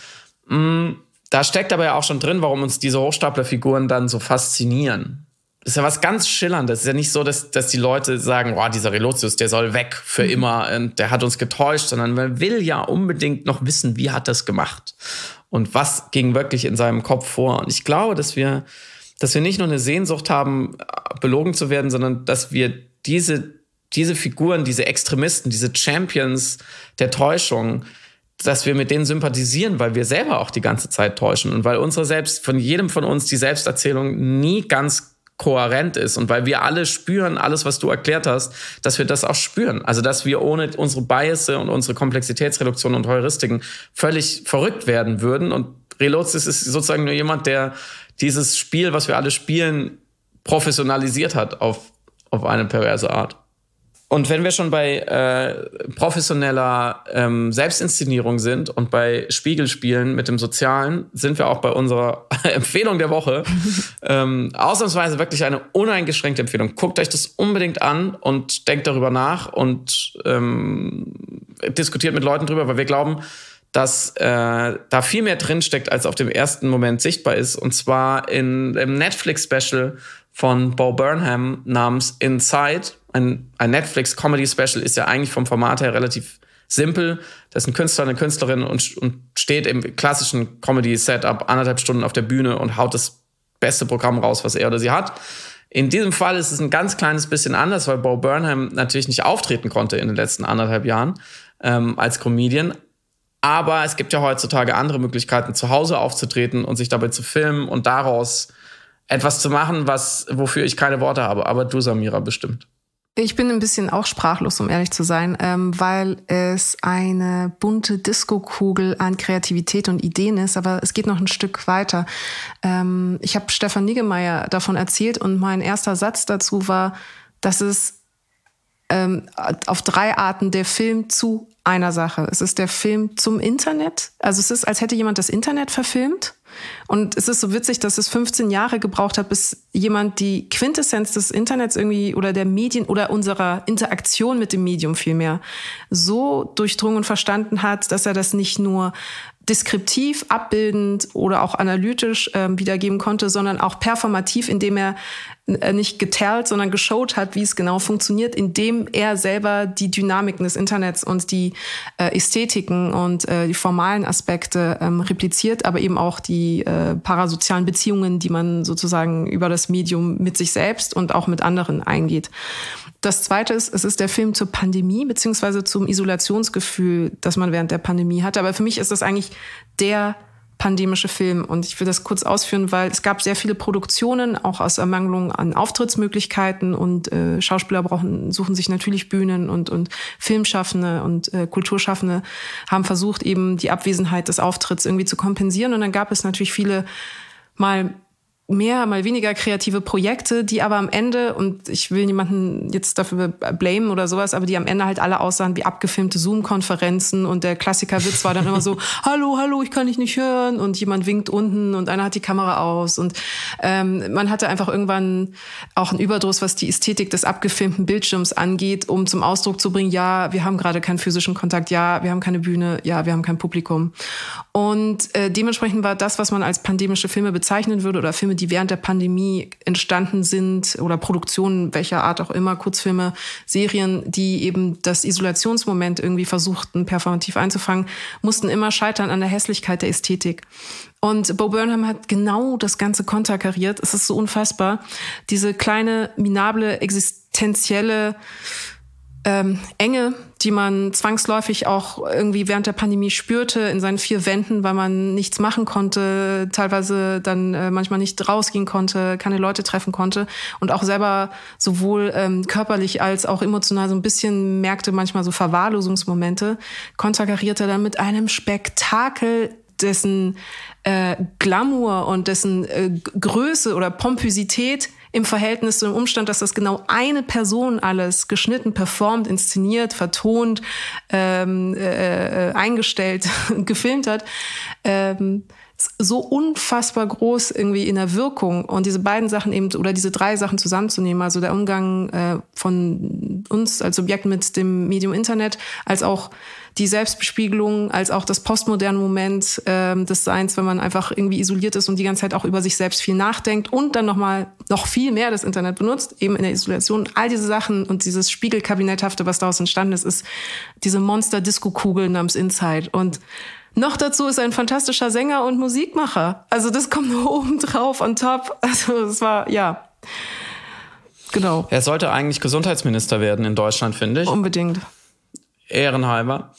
Speaker 2: Da steckt aber ja auch schon drin, warum uns diese Hochstaplerfiguren dann so faszinieren. Das ist ja was ganz Schillerndes. Es ist ja nicht so, dass die Leute sagen, oh, dieser Relotius, der soll weg für immer und der hat uns getäuscht, sondern man will ja unbedingt noch wissen, wie hat das gemacht und was ging wirklich in seinem Kopf vor. Und ich glaube, dass wir nicht nur eine Sehnsucht haben, belogen zu werden, sondern dass wir diese Figuren, diese Extremisten, diese Champions der Täuschung, dass wir mit denen sympathisieren, weil wir selber auch die ganze Zeit täuschen und weil von jedem von uns die Selbsterzählung nie ganz kohärent ist und weil wir alle spüren, alles, was du erklärt hast, dass wir das auch spüren. Also, dass wir ohne unsere Biases und unsere Komplexitätsreduktion und Heuristiken völlig verrückt werden würden. Und Relotius ist sozusagen nur jemand, der dieses Spiel, was wir alle spielen, professionalisiert hat auf eine perverse Art. Und wenn wir schon bei professioneller Selbstinszenierung sind und bei Spiegelspielen mit dem Sozialen, sind wir auch bei unserer Empfehlung der Woche. Ausnahmsweise wirklich eine uneingeschränkte Empfehlung. Guckt euch das unbedingt an und denkt darüber nach und diskutiert mit Leuten drüber, weil wir glauben, dass da viel mehr drinsteckt, als auf dem ersten Moment sichtbar ist. Und zwar im Netflix-Special von Bo Burnham namens Inside. Ein Netflix-Comedy-Special ist ja eigentlich vom Format her relativ simpel. Das ist ein Künstler, eine Künstlerin und steht im klassischen Comedy-Setup 1,5 Stunden auf der Bühne und haut das beste Programm raus, was er oder sie hat. In diesem Fall ist es ein ganz kleines bisschen anders, weil Bo Burnham natürlich nicht auftreten konnte in den letzten 1,5 Jahren als Comedian. Aber es gibt ja heutzutage andere Möglichkeiten, zu Hause aufzutreten und sich dabei zu filmen und daraus etwas zu machen, wofür ich keine Worte habe. Aber du, Samira, bestimmt.
Speaker 3: Ich bin ein bisschen auch sprachlos, um ehrlich zu sein, weil es eine bunte Disco-Kugel an Kreativität und Ideen ist, aber es geht noch ein Stück weiter. Ich habe Stefan Niggemeier davon erzählt und mein erster Satz dazu war, dass es auf 3 Arten der Film zu einer Sache. Es ist der Film zum Internet. Also es ist, als hätte jemand das Internet verfilmt. Und es ist so witzig, dass es 15 Jahre gebraucht hat, bis jemand die Quintessenz des Internets irgendwie oder der Medien oder unserer Interaktion mit dem Medium vielmehr so durchdrungen und verstanden hat, dass er das nicht nur deskriptiv, abbildend oder auch analytisch wiedergeben konnte, sondern auch performativ, indem er nicht getellt, sondern geshowt hat, wie es genau funktioniert, indem er selber die Dynamiken des Internets und die Ästhetiken und die formalen Aspekte repliziert, aber eben auch die parasozialen Beziehungen, die man sozusagen über das Medium mit sich selbst und auch mit anderen eingeht. Das Zweite ist, es ist der Film zur Pandemie, beziehungsweise zum Isolationsgefühl, das man während der Pandemie hatte. Aber für mich ist das eigentlich der pandemische Film. Und ich will das kurz ausführen, weil es gab sehr viele Produktionen, auch aus Ermangelung an Auftrittsmöglichkeiten. Und Schauspieler suchen sich natürlich Bühnen und Filmschaffende und Kulturschaffende haben versucht, eben die Abwesenheit des Auftritts irgendwie zu kompensieren. Und dann gab es natürlich viele mal mehr, mal weniger kreative Projekte, die aber am Ende, und ich will niemanden jetzt dafür blamen oder sowas, aber die am Ende halt alle aussahen wie abgefilmte Zoom-Konferenzen und der Klassikerwitz war dann immer so, hallo, ich kann dich nicht hören und jemand winkt unten und einer hat die Kamera aus und man hatte einfach irgendwann auch einen Überdruss, was die Ästhetik des abgefilmten Bildschirms angeht, um zum Ausdruck zu bringen, ja, wir haben gerade keinen physischen Kontakt, ja, wir haben keine Bühne, ja, wir haben kein Publikum. Und dementsprechend war das, was man als pandemische Filme bezeichnen würde oder Filme, die während der Pandemie entstanden sind oder Produktionen welcher Art auch immer, Kurzfilme, Serien, die eben das Isolationsmoment irgendwie versuchten, performativ einzufangen, mussten immer scheitern an der Hässlichkeit der Ästhetik. Und Bo Burnham hat genau das Ganze konterkariert. Es ist so unfassbar. Diese kleine, minable, existenzielle Enge, die man zwangsläufig auch irgendwie während der Pandemie spürte in seinen 4 Wänden, weil man nichts machen konnte, teilweise dann manchmal nicht rausgehen konnte, keine Leute treffen konnte und auch selber sowohl körperlich als auch emotional so ein bisschen merkte manchmal so Verwahrlosungsmomente, konterkarierte dann mit einem Spektakel, dessen Glamour und dessen Größe oder Pompösität im Verhältnis zu dem Umstand, dass das genau eine Person alles geschnitten, performt, inszeniert, vertont, eingestellt, gefilmt hat, so unfassbar groß irgendwie in der Wirkung. Und diese beiden Sachen eben, oder diese 3 Sachen zusammenzunehmen, also der Umgang von uns als Subjekt mit dem Medium Internet, als auch die Selbstbespiegelung, als auch das postmoderne Moment des Seins, wenn man einfach irgendwie isoliert ist und die ganze Zeit auch über sich selbst viel nachdenkt und dann noch viel mehr das Internet benutzt, eben in der Isolation. All diese Sachen und dieses Spiegelkabinetthafte, was daraus entstanden ist diese Monster-Disco-Kugel namens Inside. Und noch dazu ist er ein fantastischer Sänger und Musikmacher. Also das kommt nur oben drauf, on top. Also es war, ja, genau.
Speaker 2: Er sollte eigentlich Gesundheitsminister werden in Deutschland, finde ich.
Speaker 3: Unbedingt.
Speaker 2: Ehrenhalber.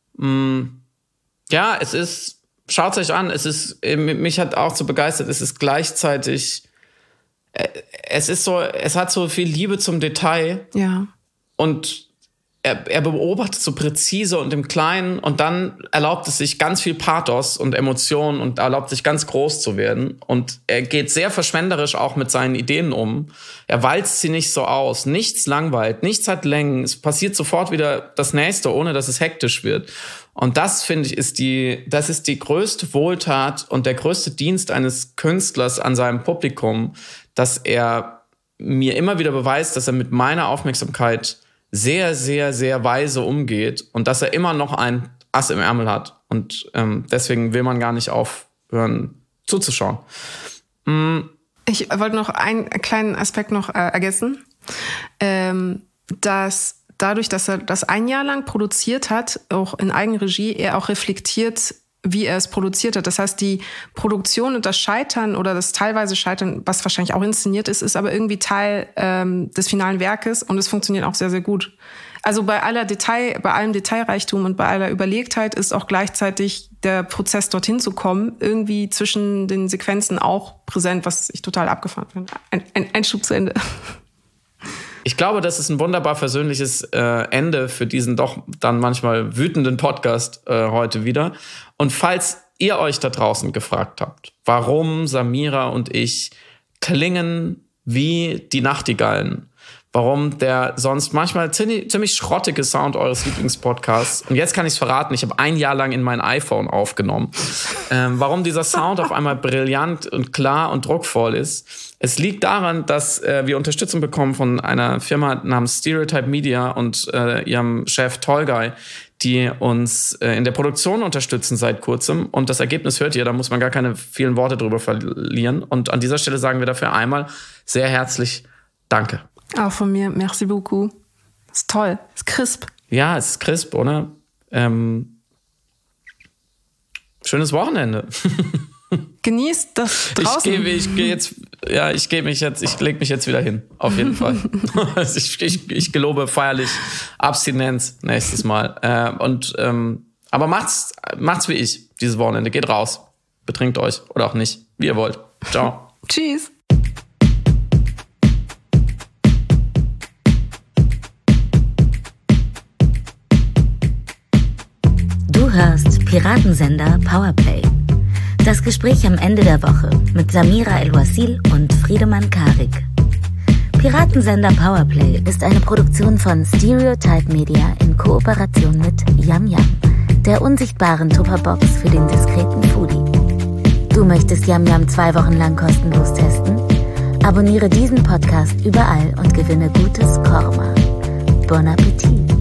Speaker 2: Ja, es ist, schaut euch an, es ist, mich hat auch so begeistert, es ist gleichzeitig, es hat so viel Liebe zum Detail.
Speaker 3: Ja.
Speaker 2: Und er beobachtet so präzise und im Kleinen und dann erlaubt es sich ganz viel Pathos und Emotionen und erlaubt sich ganz groß zu werden. Und er geht sehr verschwenderisch auch mit seinen Ideen um. Er walzt sie nicht so aus. Nichts langweilt, nichts hat Längen. Es passiert sofort wieder das Nächste, ohne dass es hektisch wird. Und das, finde ich, ist die größte Wohltat und der größte Dienst eines Künstlers an seinem Publikum, dass er mir immer wieder beweist, dass er mit meiner Aufmerksamkeit sehr, sehr, sehr weise umgeht und dass er immer noch ein Ass im Ärmel hat. Und deswegen will man gar nicht aufhören zuzuschauen.
Speaker 3: Ich wollte noch einen kleinen Aspekt noch ergänzen, dass dadurch, dass er das ein Jahr lang produziert hat, auch in Eigenregie, er auch reflektiert, wie er es produziert hat. Das heißt, die Produktion und das Scheitern oder das teilweise Scheitern, was wahrscheinlich auch inszeniert ist, ist aber irgendwie Teil des finalen Werkes und es funktioniert auch sehr, sehr gut. Also bei allem Detailreichtum und bei aller Überlegtheit ist auch gleichzeitig der Prozess, dorthin zu kommen, irgendwie zwischen den Sequenzen auch präsent, was ich total abgefahren finde. Ein Schub zu Ende.
Speaker 2: Ich glaube, das ist ein wunderbar versöhnliches Ende für diesen doch dann manchmal wütenden Podcast heute wieder. Und falls ihr euch da draußen gefragt habt, warum Samira und ich klingen wie die Nachtigallen, warum der sonst manchmal ziemlich schrottige Sound eures Lieblingspodcasts, und jetzt kann ich es verraten, ich habe ein Jahr lang in mein iPhone aufgenommen, warum dieser Sound auf einmal brillant und klar und druckvoll ist. Es liegt daran, dass wir Unterstützung bekommen von einer Firma namens Stereotype Media und ihrem Chef Tolgay, die uns in der Produktion unterstützen seit kurzem. Und das Ergebnis hört ihr, da muss man gar keine vielen Worte drüber verlieren. Und an dieser Stelle sagen wir dafür einmal sehr herzlich Danke.
Speaker 3: Auch von mir, merci beaucoup. Ist toll, ist crisp.
Speaker 2: Ja, es ist crisp, oder? Schönes Wochenende.
Speaker 3: Genießt das draußen.
Speaker 2: Ich lege mich jetzt wieder hin, auf jeden Fall. ich gelobe feierlich Abstinenz nächstes Mal. Aber macht's wie ich dieses Wochenende. Geht raus, betrinkt euch oder auch nicht, wie ihr wollt. Ciao.
Speaker 3: Tschüss.
Speaker 1: Du hörst Piratensender Powerplay. Das Gespräch am Ende der Woche mit Samira El-Wasil und Friedemann Karik. Piratensender Powerplay ist eine Produktion von Stereotype Media in Kooperation mit Yum Yum, der unsichtbaren Tupperbox für den diskreten Foodie. Du möchtest Yum Yum 2 Wochen lang kostenlos testen? Abonniere diesen Podcast überall und gewinne gutes Korma. Bon Appetit!